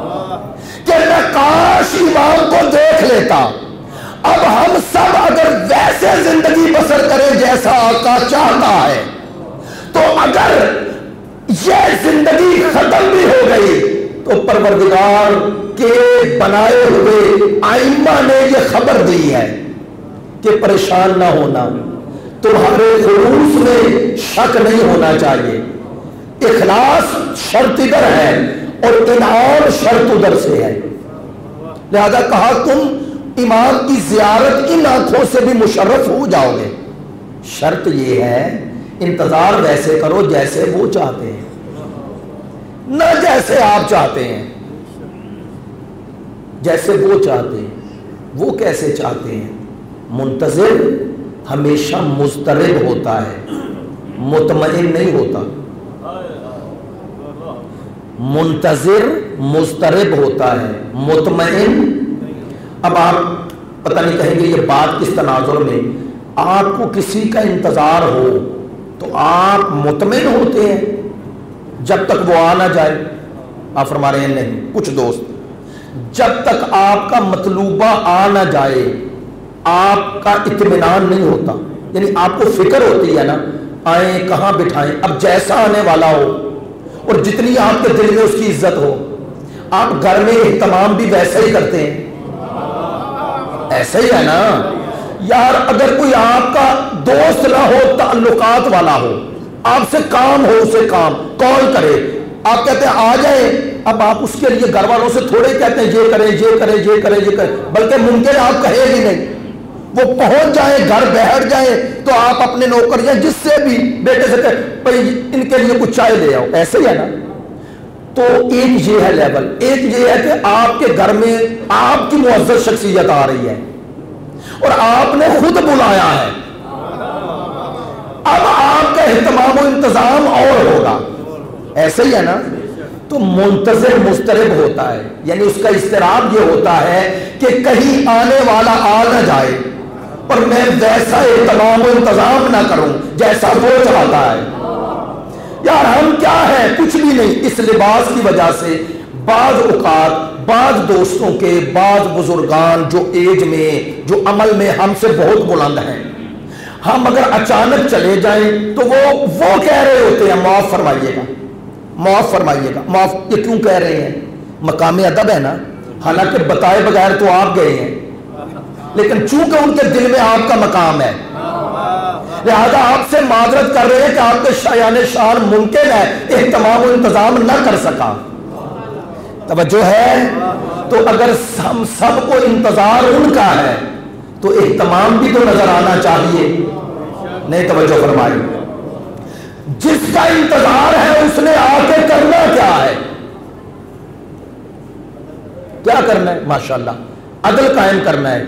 کہ میں کاش امام کو دیکھ لیتا، اب ہم سب اگر ویسے زندگی بسر کریں جیسا آقا چاہتا ہے تو اگر یہ زندگی ختم بھی ہو گئی تو پروردگار کے بنائے ہوئے ائمہ نے یہ خبر دی ہے کہ پریشان نہ ہونا، تمہارے خلوص میں شک نہیں ہونا چاہیے، اخلاص شرط ادھر ہے اور انعام شرط ادھر سے ہے، لہذا کہا تم امام کی زیارت ان آنکھوں سے بھی مشرف ہو جاؤ گے، شرط یہ ہے انتظار ویسے کرو جیسے وہ چاہتے ہیں، نہ جیسے آپ چاہتے ہیں، جیسے وہ چاہتے ہیں۔ وہ کیسے چاہتے ہیں؟ منتظر ہمیشہ مضطرب ہوتا ہے، مطمئن نہیں ہوتا، منتظر مضطرب ہوتا ہے، مطمئن۔ اب آپ پتہ نہیں کہیں گے یہ بات کس تناظر میں، آپ کو کسی کا انتظار ہو تو آپ مطمئن ہوتے ہیں جب تک وہ آ نہ جائے، آپ فرما رہے ہیں نہیں، کچھ دوست جب تک آپ کا مطلوبہ آ نہ جائے آپ کا اطمینان نہیں ہوتا، یعنی آپ کو فکر ہوتی ہے نا آئیں کہاں بٹھائیں، اب جیسا آنے والا ہو اور جتنی آپ کے دل میں اس کی عزت ہو، آپ گھر میں اہتمام بھی ویسے ہی کرتے ہیں، ایسا ہی ہے نا یار، اگر کوئی آپ کا دوست نہ ہو تعلقات والا ہو، آپ سے کام ہو اسے کام کال کرے، آپ کہتے ہیں آ جائیں، اب آپ اس کے لیے گھر والوں سے تھوڑے کہتے ہیں یہ کریں یہ کریں یہ کریں یہ کریں، بلکہ ممکن آپ کہیں بھی نہیں، وہ پہنچ جائیں گھر بیٹھ جائیں تو آپ اپنے نوکر یا جس سے بھی بیٹے سے کہیں بھائی ان کے لیے کچھ چائے لے آؤ، ایسے ہی ہے نا۔ تو ایک یہ ہے لیول، ایک یہ ہے کہ آپ کے گھر میں آپ کی معزز شخصیت آ رہی ہے اور آپ نے خود بلایا ہے، اب آپ کا اہتمام و انتظام اور ہوگا، ایسے ہی ہے نا۔ تو منتظر مضطرب ہوتا ہے، یعنی اس کا اضطراب یہ ہوتا ہے کہ کہیں آنے والا آ نہ جائے اور میں ویسا اہتمام و انتظام نہ کروں جیسا وہ چاہتا ہے۔ یار ہم کیا ہے؟ کچھ بھی نہیں۔ اس لباس کی وجہ سے بعض اوقات بعض دوستوں کے بعض بزرگان جو ایج میں جو عمل میں ہم سے بہت بلند ہیں، ہم اگر اچانک چلے جائیں تو وہ وہ کہہ رہے ہوتے ہیں معاف فرمائیے گا معاف فرمائیے گا معاف، یہ کیوں کہہ رہے ہیں؟ مقام ادب ہے نا، حالانکہ بتائے بغیر تو آپ گئے ہیں، لیکن چونکہ ان کے دل میں آپ کا مقام ہے لہذا آپ سے معذرت کر رہے ہیں کہ آپ کے شایان شان ممکن ہے اہتمام و انتظام نہ کر سکا۔ توجہ ہے؟ تو اگر ہم سب کو انتظار ان کا ہے تو اہتمام بھی تو نظر آنا چاہیے، نہیں توجہ فرمائی؟ جس کا انتظار ہے اس نے آ کے کرنا کیا ہے؟ کیا کرنا ہے؟ ماشاءاللہ عدل قائم کرنا ہے۔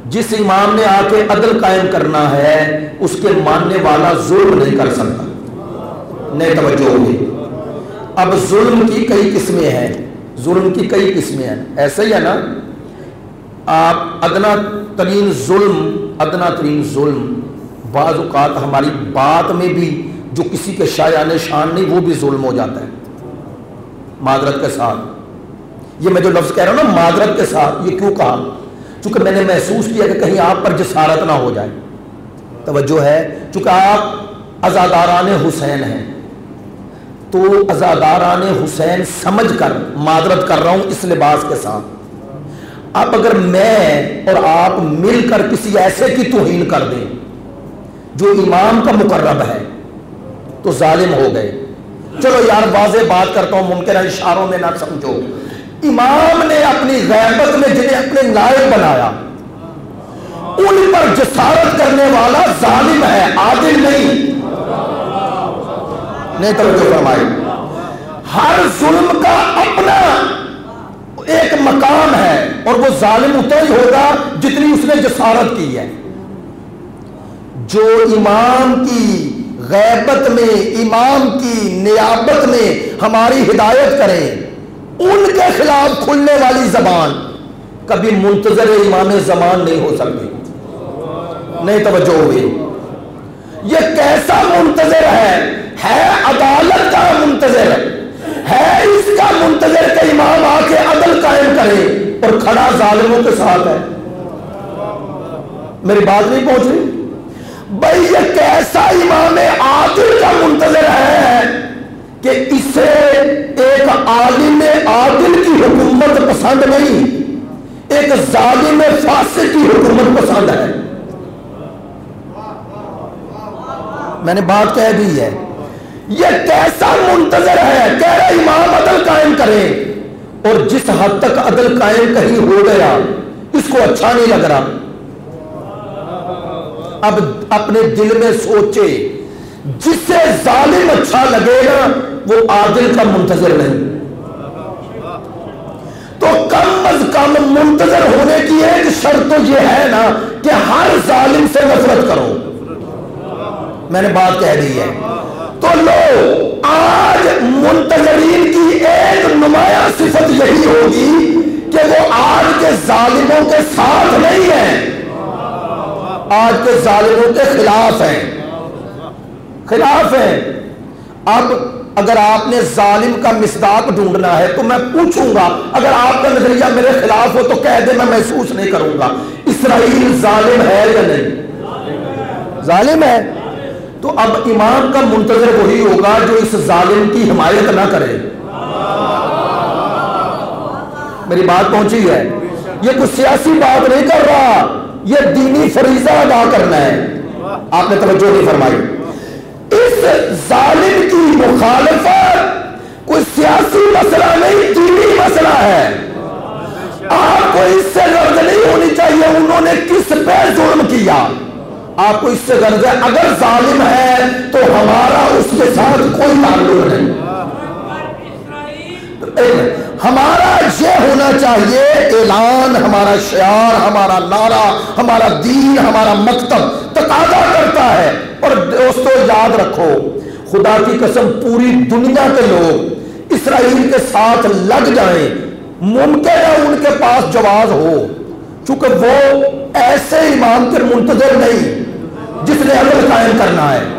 جس امام نے آ کے عدل قائم کرنا ہے اس کے ماننے والا ظلم نہیں کر سکتا. نہیں توجہ ہوگی. اب ظلم کی کئی قسمیں ہیں, ظلم کی کئی قسمیں ہیں. ایسا ہی ہے نا, آپ ادنا ترین ظلم ادنا ترین ظلم بعض اوقات ہماری بات میں بھی جو کسی کے شایان شان نہیں وہ بھی ظلم ہو جاتا ہے. معذرت کے ساتھ, یہ میں جو لفظ کہہ رہا ہوں نا معذرت کے ساتھ, یہ کیوں کہا؟ چونکہ میں نے محسوس کیا کہ کہیں آپ پر جسارت نہ ہو جائے. توجہ ہے, چونکہ آپ عزاداران حسین ہیں تو عزاداران حسین سمجھ کر معذرت کر رہا ہوں اس لباس کے ساتھ. اب اگر میں اور آپ مل کر کسی ایسے کی توہین کر دیں جو امام کا مقرب ہے تو ظالم ہو گئے. چلو یار واضح بات کرتا ہوں, ممکن ہے اشاروں میں نہ سمجھو. امام نے اپنی غیبت میں جنہیں اپنے نائب بنایا ان پر جسارت کرنے والا ظالم ہے, عادل نہیں. نہیں توجہ فرمائی. ہر ظلم کا اپنا ایک مقام ہے اور وہ ظالم اتنا ہی ہوگا جتنی اس نے جسارت کی ہے. جو امام کی غیبت میں, امام کی نیابت میں ہماری ہدایت کریں, ان کے خلاف کھلنے والی زبان کبھی منتظر امام زمان نہیں ہو سکتی. نہیں توجہ ہوئی. یہ کیسا منتظر ہے؟ ہے عدالت کا منتظر, ہے اس کا منتظر کہ امام آ کے عدل قائم کرے, اور کھڑا ظالموں کے ساتھ ہے. میری بات نہیں پہنچ رہی بھائی؟ یہ کیسا امام عادل کا منتظر ہے کہ اسے ایک عالم عادل کی حکومت پسند نہیں, ایک ظالم فاسق کی حکومت پسند ہے. میں نے بات کہہ دی ہے. یہ کیسا منتظر ہے؟ کہہ رہا امام عدل قائم کرے, اور جس حد تک عدل قائم کہیں ہو گیا اس کو اچھا نہیں لگ رہا. اب اپنے دل میں سوچے, جسے ظالم اچھا لگے گا وہ عادل کا منتظر نہیں. تو کم از کم منتظر ہونے کی ایک شرط تو یہ ہے نا کہ ہر ظالم سے نفرت کرو. میں نے بات کہہ دی ہے. تو لو, آج منتظرین کی ایک نمایاں صفت یہی ہوگی کہ وہ آج کے ظالموں کے ساتھ نہیں ہیں, آج کے ظالموں کے خلاف ہیں, خلاف ہیں. اب اگر آپ نے ظالم کا مصداق ڈھونڈنا ہے تو میں پوچھوں گا, اگر آپ کا نظریہ میرے خلاف ہو تو کہہ دے, میں محسوس نہیں کروں گا. اسرائیل ظالم ہے یا نہیں؟ ظالم ہے. تو اب امام کا منتظر وہی ہوگا جو اس ظالم کی حمایت نہ کرے. میری بات پہنچی ہے؟ یہ کوئی سیاسی بات نہیں کر رہا, یہ دینی فریضہ ادا کرنا ہے. آپ نے توجہ نہیں فرمائی. اس ظالم کی مخالفت کوئی سیاسی مسئلہ نہیں, دینی مسئلہ ہے. آپ کو اس سے غرض نہیں ہونی چاہیے انہوں نے کس پہ ظلم کیا, آپ کو اس سے غرض ہے اگر ظالم ہے تو ہمارا اس کے ساتھ کوئی تعلق نہیں. ہمارا یہ ہونا چاہیے اعلان, ہمارا شعار, ہمارا نعرہ, ہمارا دین, ہمارا مکتب تقاضا کرتا ہے. اور دوستو یاد رکھو, خدا کی قسم پوری دنیا کے لوگ اسرائیل کے ساتھ لگ جائیں, ممکن ہے ان کے پاس جواز ہو, چونکہ وہ ایسے امام کے منتظر نہیں جس نے عدل قائم کرنا ہے.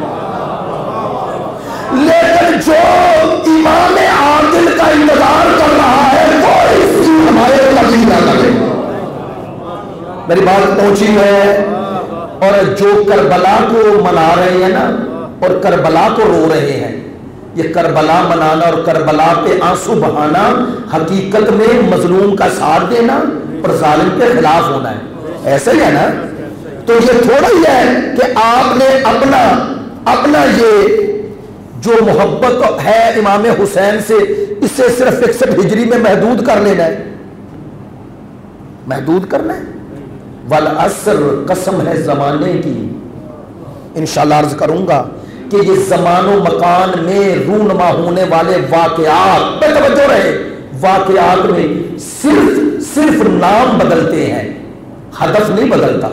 لیکن جو امام عادل کا انتظار کر رہا ہے وہ اس کی حمایت کرنی نہ کرے. میری بات پہنچی ہے؟ اور جو کربلا کو منا رہے ہیں نا اور کربلا کو رو رہے ہیں, یہ کربلا منانا اور کربلا پہ آنسو بہانا حقیقت میں مظلوم کا ساتھ دینا اور ظالم کے خلاف ہونا ہے. ایسا ہی ہے نا؟ تو یہ تھوڑا ہی ہے کہ آپ نے اپنا اپنا یہ جو محبت ہے امام حسین سے اسے صرف اکسٹھ ہجری میں محدود کر لینا ہے, محدود کرنا ہے. والعصر, قسم ہے زمانے کی. انشاءاللہ عرض کروں گا کہ یہ زمان و مکان میں رونما ہونے والے واقعات پہ توجہ رہے, واقعات میں صرف صرف نام بدلتے ہیں, ہدف نہیں بدلتا.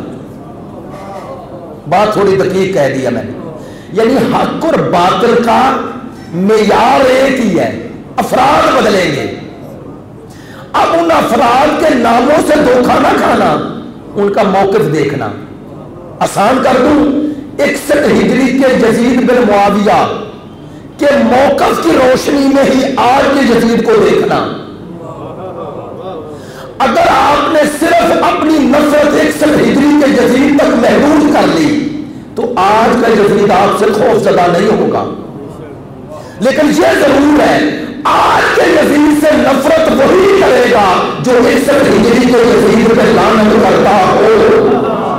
بات تھوڑی دقیق کہہ دیا میں نے. یعنی حق اور باطل کا معیار ایک ہی ہے, افراد بدلیں گے. اب ان افراد کے ناموں سے دھوکہ نہ کھانا, ان کا موقف دیکھنا. آسان کر دوں, اکسٹھ ہجری کے یزید بن معاویہ کے موقف کی روشنی میں ہی آج کے یزید کو دیکھنا. اگر آپ نے صرف اپنی نفرت اکسٹھ ہجری کے یزید تک محدود کر لی تو آج کا یزید آپ سے خوف زدہ نہیں ہوگا. لیکن یہ ضرور ہے, آج کے یزید سے نفرت وہی کرے گا جو اکسٹھ ہجری کے یزید پہ لعنت کرتا ہو.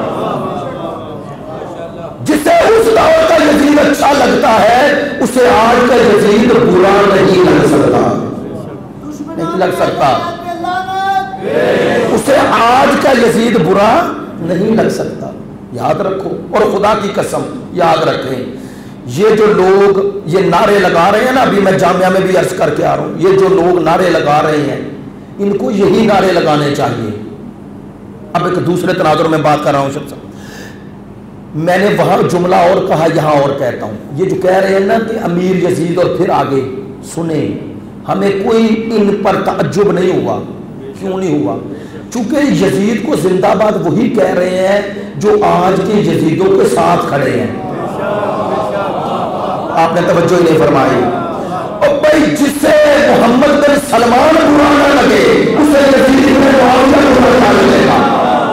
جسے اس دور کا یزید اچھا لگتا ہے اسے آج کا یزید برا نہیں لگ سکتا, نہیں لگ سکتا. اسے آج کا یزید برا نہیں لگ سکتا. یاد رکھو, اور خدا کی قسم یاد رکھیں, یہ جو لوگ یہ نعرے لگا رہے ہیں نا, ابھی میں جامعہ میں بھی عرض کر کے آ رہا ہوں, یہ جو لوگ نعرے لگا رہے ہیں ان کو یہی نعرے لگانے چاہیے. اب ایک دوسرے تناظر میں بات کر رہا ہوں شخص, میں نے وہاں جملہ اور کہا, یہاں اور کہتا ہوں. یہ جو کہہ رہے ہیں نا کہ امیر یزید اور پھر آگے سنیں, ہمیں کوئی ان پر تعجب نہیں ہوا. کیوں نہیں ہوا؟ چونکہ یزید کو زندہ باد وہی کہہ رہے ہیں جو آج کے یزیدوں کے ساتھ کھڑے ہیں. آپ نے توجہ ہی نہیں فرمائی. اور بھائی جسے محمد بن سلمان برا نہ لگے اسے یزید بن معاویہ برا نہ لگے گا,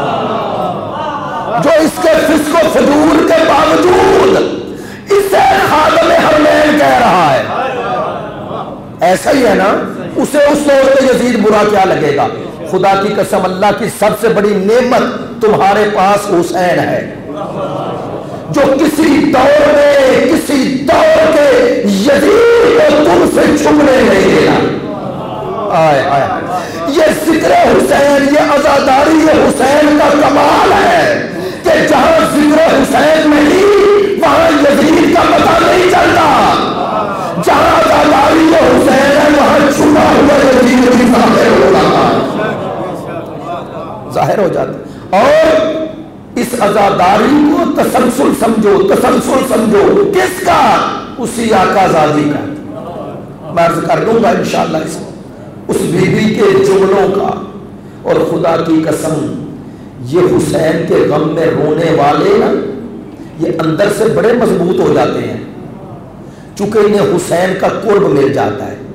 جو اس کے فسق و فجور کے باوجود اسے خادم حرمین کہہ رہا ہے. ایسا ہی ہے نا, اسے اس دور کے یزید برا کیا لگے گا؟ خدا کی قسم, اللہ کی سب سے بڑی نعمت تمہارے پاس حسین ہے, جو کسی دور میں کسی دور کے یزید کو تم سے چھپنے نہیں دینا. آئے آئے یہ ذکر حسین, یہ عزاداری حسین کا کمال ہے کہ جہاں ذکر حسین نہیں وہاں یزید کا پتہ نہیں چلتا. جہاں عزاداری حسین ہے وہاں چھپا ہوا یزید بھی ظاہر ہو جاتا ظاہر ہو جاتا اور اس عزاداری کو تسلسل سمجھو, تسلسل سمجھو. کس کا؟ اسی آقا زادی کا. میں عرض کر دوں گا انشاءاللہ اس اس بی بی کے جملوں کا. اور خدا کی قسم یہ حسین کے غم میں رونے والے نا, یہ اندر سے بڑے مضبوط ہو جاتے ہیں چونکہ انہیں حسین کا قرب مل جاتا ہے.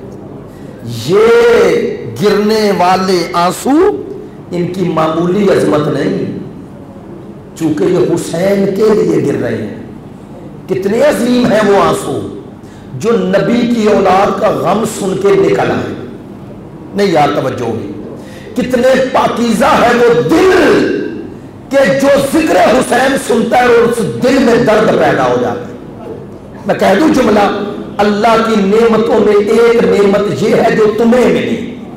یہ گرنے والے آنسو ان کی معمولی عظمت نہیں, چونکہ یہ حسین کے لیے گر رہے ہیں. کتنے عظیم ہیں وہ آنسو جو نبی کی اولاد کا غم سن کے نکل آئے. نہیں یار توجہ ہوگی. کتنے پاکیزہ ہے وہ دل کہ جو ذکر حسین سنتا ہے اور اس دل میں درد پیدا ہو جاتا ہے. میں کہہ دوں جملہ, اللہ کی نعمتوں میں ایک نعمت یہ ہے جو تمہیں ملی.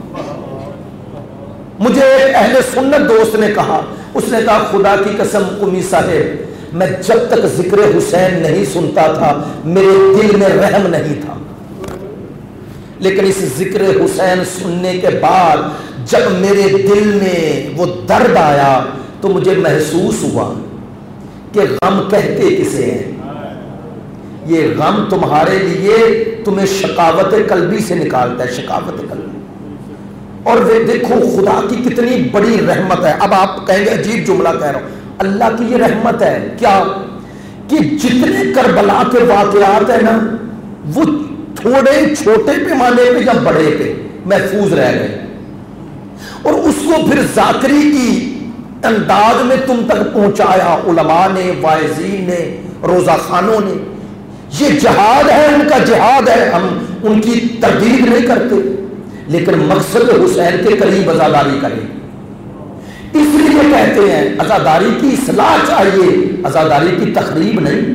مجھے ایک اہل سنت دوست نے کہا, اس نے کہا خدا کی قسم قمی صاحب میں جب تک ذکر حسین نہیں سنتا تھا میرے دل میں رحم نہیں تھا, لیکن اس ذکر حسین سننے کے بعد جب میرے دل میں وہ درد آیا تو مجھے محسوس ہوا کہ غم کہتے کسے ہیں. یہ غم تمہارے لیے تمہیں شقاوت قلبی سے نکالتا ہے, شقاوت قلبی. اور وہ دیکھو خدا کی کتنی بڑی رحمت ہے. اب آپ کہیں گے عجیب جملہ کہہ رہا ہوں, اللہ کی یہ رحمت ہے کیا کہ جتنے کربلا کے واقعات ہیں نا وہ تھوڑے چھوٹے پیمانے پہ یا بڑے پہ محفوظ رہ گئے, اور اس کو پھر ذاکری کی انداز میں تم تک پہنچایا علماء نے, واعظین نے, روزہ خانوں نے. یہ جہاد ہے, ان کا جہاد ہے, ہم ان کی تردید نہیں کرتے, لیکن مقصد حسین کے قریب عزاداری کریں. اس لیے کہتے ہیں عزاداری کی اصلاح چاہیے, عزاداری کی تخریب نہیں.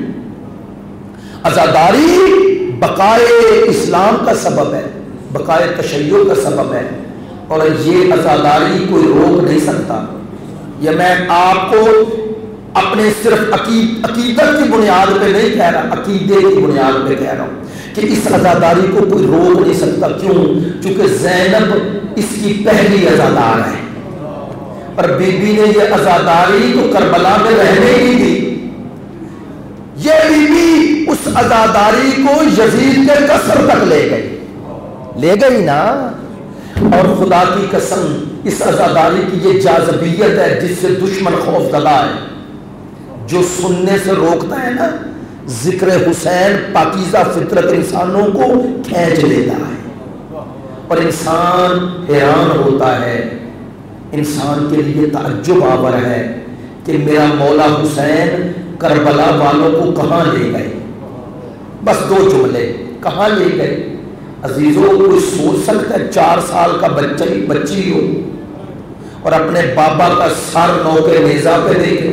عزاداری بقائے اسلام کا سبب ہے, بقائے تشیع کا سبب ہے, اور یہ عزاداری کوئی روک نہیں سکتا. یہ میں آپ کو اپنے صرف عقید عقیدت کی بنیاد پہ نہیں کہہ رہا, عقیدے کی بنیاد پہ کہہ رہا ہوں کہ اس عزاداری کو کوئی روک نہیں سکتا. کیوں؟ چونکہ زینب اس کی پہلی عزادار ہے. اور بی بی نے یہ عزاداری تو کربلا میں رہنے ہی دی. یہ بی بی اس عزاداری کو یزید کے قصر تک لے گئی لے گئی نا. اور خدا کی قسم اس عزاداری کی یہ جاذبیت ہے جس سے دشمن خوف زدہ ہے. جو سننے سے روکتا ہے نا, ذکر حسین پاکیزہ فطرت انسانوں کو کھینچ لیتا ہے اور انسان حیران ہوتا ہے. انسان کے لیے تعجب آور ہے کہ میرا مولا حسین کربلا والوں کو کہاں لے گئے. بس دو جملے, کہاں لے گئے. عزیزوں, کوئی سوچ سکتا ہے چار سال کا بچہ بچی ہو اور اپنے بابا کا سر نوکے نیزہ پہ دیکھے.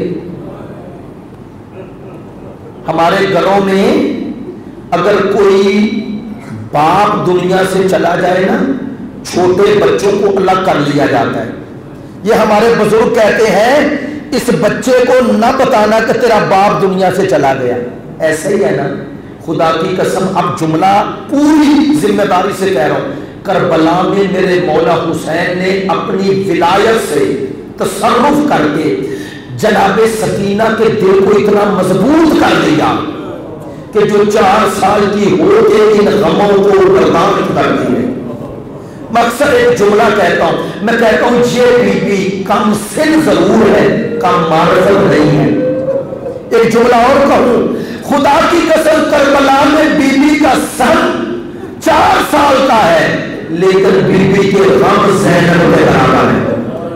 ہمارے گھروں میں اگر کوئی باپ دنیا سے چلا جائے نا, چھوٹے بچوں کو الگ کر لیا جاتا ہے. یہ ہمارے بزرگ کہتے ہیں اس بچے کو نہ بتانا کہ تیرا باپ دنیا سے چلا گیا. ایسے ہی ہے نا. خدا کی قسم اب جملہ پوری ذمہ داری سے کہہ رہا ہوں, کربلا میں میرے مولا حسین نے اپنی ولایت سے تصرف کر کے جناب سکینہ کے دل کو اتنا مضبوط کر دیا کہ جو چار سال کی ہو کے ان غموں کو برداشت کرتی ہے. مقصد ایک جملہ کہتا ہوں, میں کہتا ہوں یہ بی بی کم سن ضرور ہے, کم معرفت نہیں ہے. ایک جملہ اور کہوں, خدا کی قسم کربلا میں بی بی کا سن چار سال کا ہے لیکن بی بی کے غم زینب کے برابر ہے.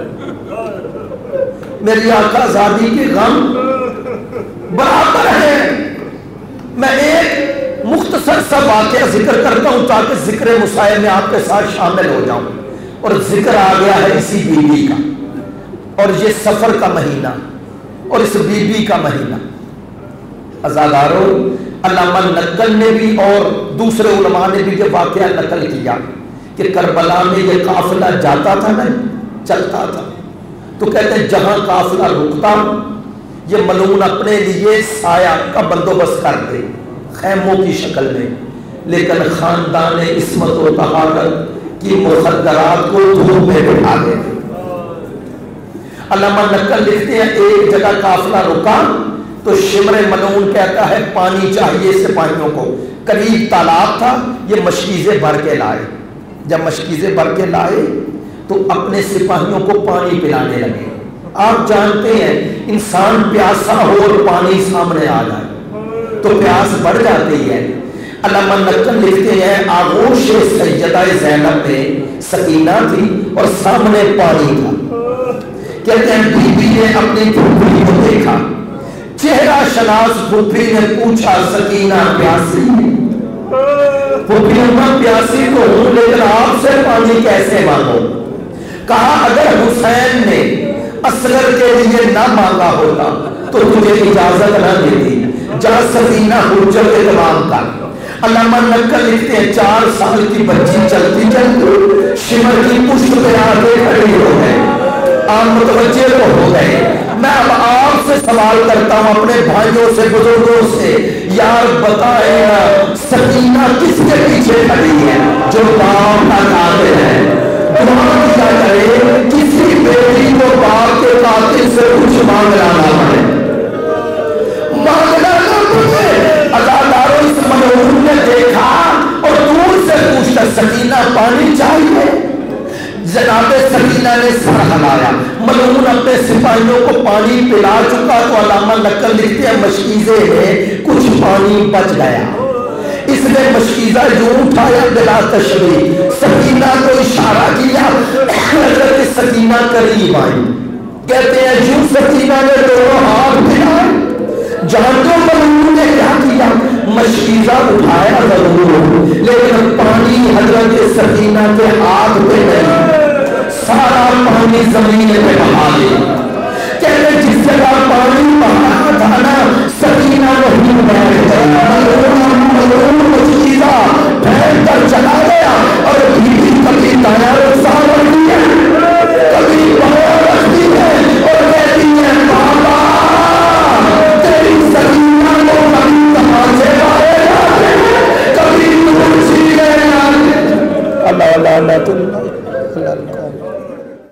میری آقا زادی کے غم برابر ہے. میں ایک مختصر سا واقعہ ذکر کرتا ہوں تاکہ ذکر مسائل میں آپ کے ساتھ شامل ہو جاؤں. اور ذکر آ گیا ہے اسی بی بی کا, اور یہ سفر کا مہینہ اور اس بی بی کا مہینہ. عزاداروں, علامہ نقل نے بھی اور دوسرے علماء نے بھی یہ واقعہ نقل کیا کہ کربلا میں یہ قافلہ جاتا تھا نا, چلتا تھا, تو کہتے ہیں جہاں قافلہ رکتا یہ ملعون اپنے لیے سایہ کا بندوبست کرتے خیموں کی شکل میں, لیکن خاندان عصمت و طہارت کی مخدرات کو دھوپ میں بٹھا دیتے. علامہ نقل لکھتے ہیں ایک جگہ قافلہ رکا تو شمر ملعون کہتا ہے پانی چاہیے سپاہیوں کو. قریب تالاب تھا, یہ مشکیزیں بھر کے لائے. جب مشکیزیں بھر کے لائے تو اپنے سپاہیوں کو پانی پلانے لگے. آپ جانتے ہیں انسان پیاسا ہو اور پانی سامنے آ جائے تو پیاس بڑھ جاتی ہے. علامہ نقل لکھتے ہیں آغوش سیدہ زینب میں سکینہ تھی اور سامنے پانی تھا. کہتے ہیں بی بی نے اپنی پھوپھی کو دیکھا, چہرہ شناس پھوپھی نے پوچھا سکینہ پیاسی ہے؟ پھوپھی اماں پیاسی تو ہوں لیکن آپ سے پانی کیسے مانگو. کہا اگر حسین نے اصغر کے لیے نہ مانگا ہوتا تو تجھے اجازت نہ دیتی, جا سکینہ حجت اتمام کر. علامہ نقل لکھتے ہیں چار سال کی بچی چلتی چلتی شمر کی پشت پہ آگے کھڑی ہو گئے. آپ متوجہ تو ہو گئے. میں اب آپ سے سوال کرتا ہوں, اپنے بھائیوں سے, بزرگوں سے, یار بتائیں نا سکینہ کس کے پیچھے کھڑی ہے؟ جو باپ کا قاتل ہے. دعا کیا کرے کسی بیٹی کو باپ کے قاتل سے کچھ مانگنا نہ پڑے, مانگنا نہ پڑے. عزاداروں, اس ملعون نے دیکھا اور دور سے پوچھتا سکینہ پانی چاہیے؟ جناب سکینہ نے سر ہلایا. ملعون اپنے سپاہیوں کو پانی پلا چکا تو علامہ نقل لکھتے ہیں مشکیزے میں کچھ پانی بچ گیا. اس نے مشکیزہ یوں اٹھایا بلا تشریح, سکینہ کو اشارہ کیا, حضرت سکینہ قریب آئی. کہتے ہیں یوں سکینہ نے دونوں ہاتھ پھیلائے. جانتے ہو ملعون نے کیا کیا؟ مشکیزہ اٹھایا ضرور لیکن پانی حضرت سکینہ کے ہاتھ پہ نہیں, سارا پانی زمین پہ بہا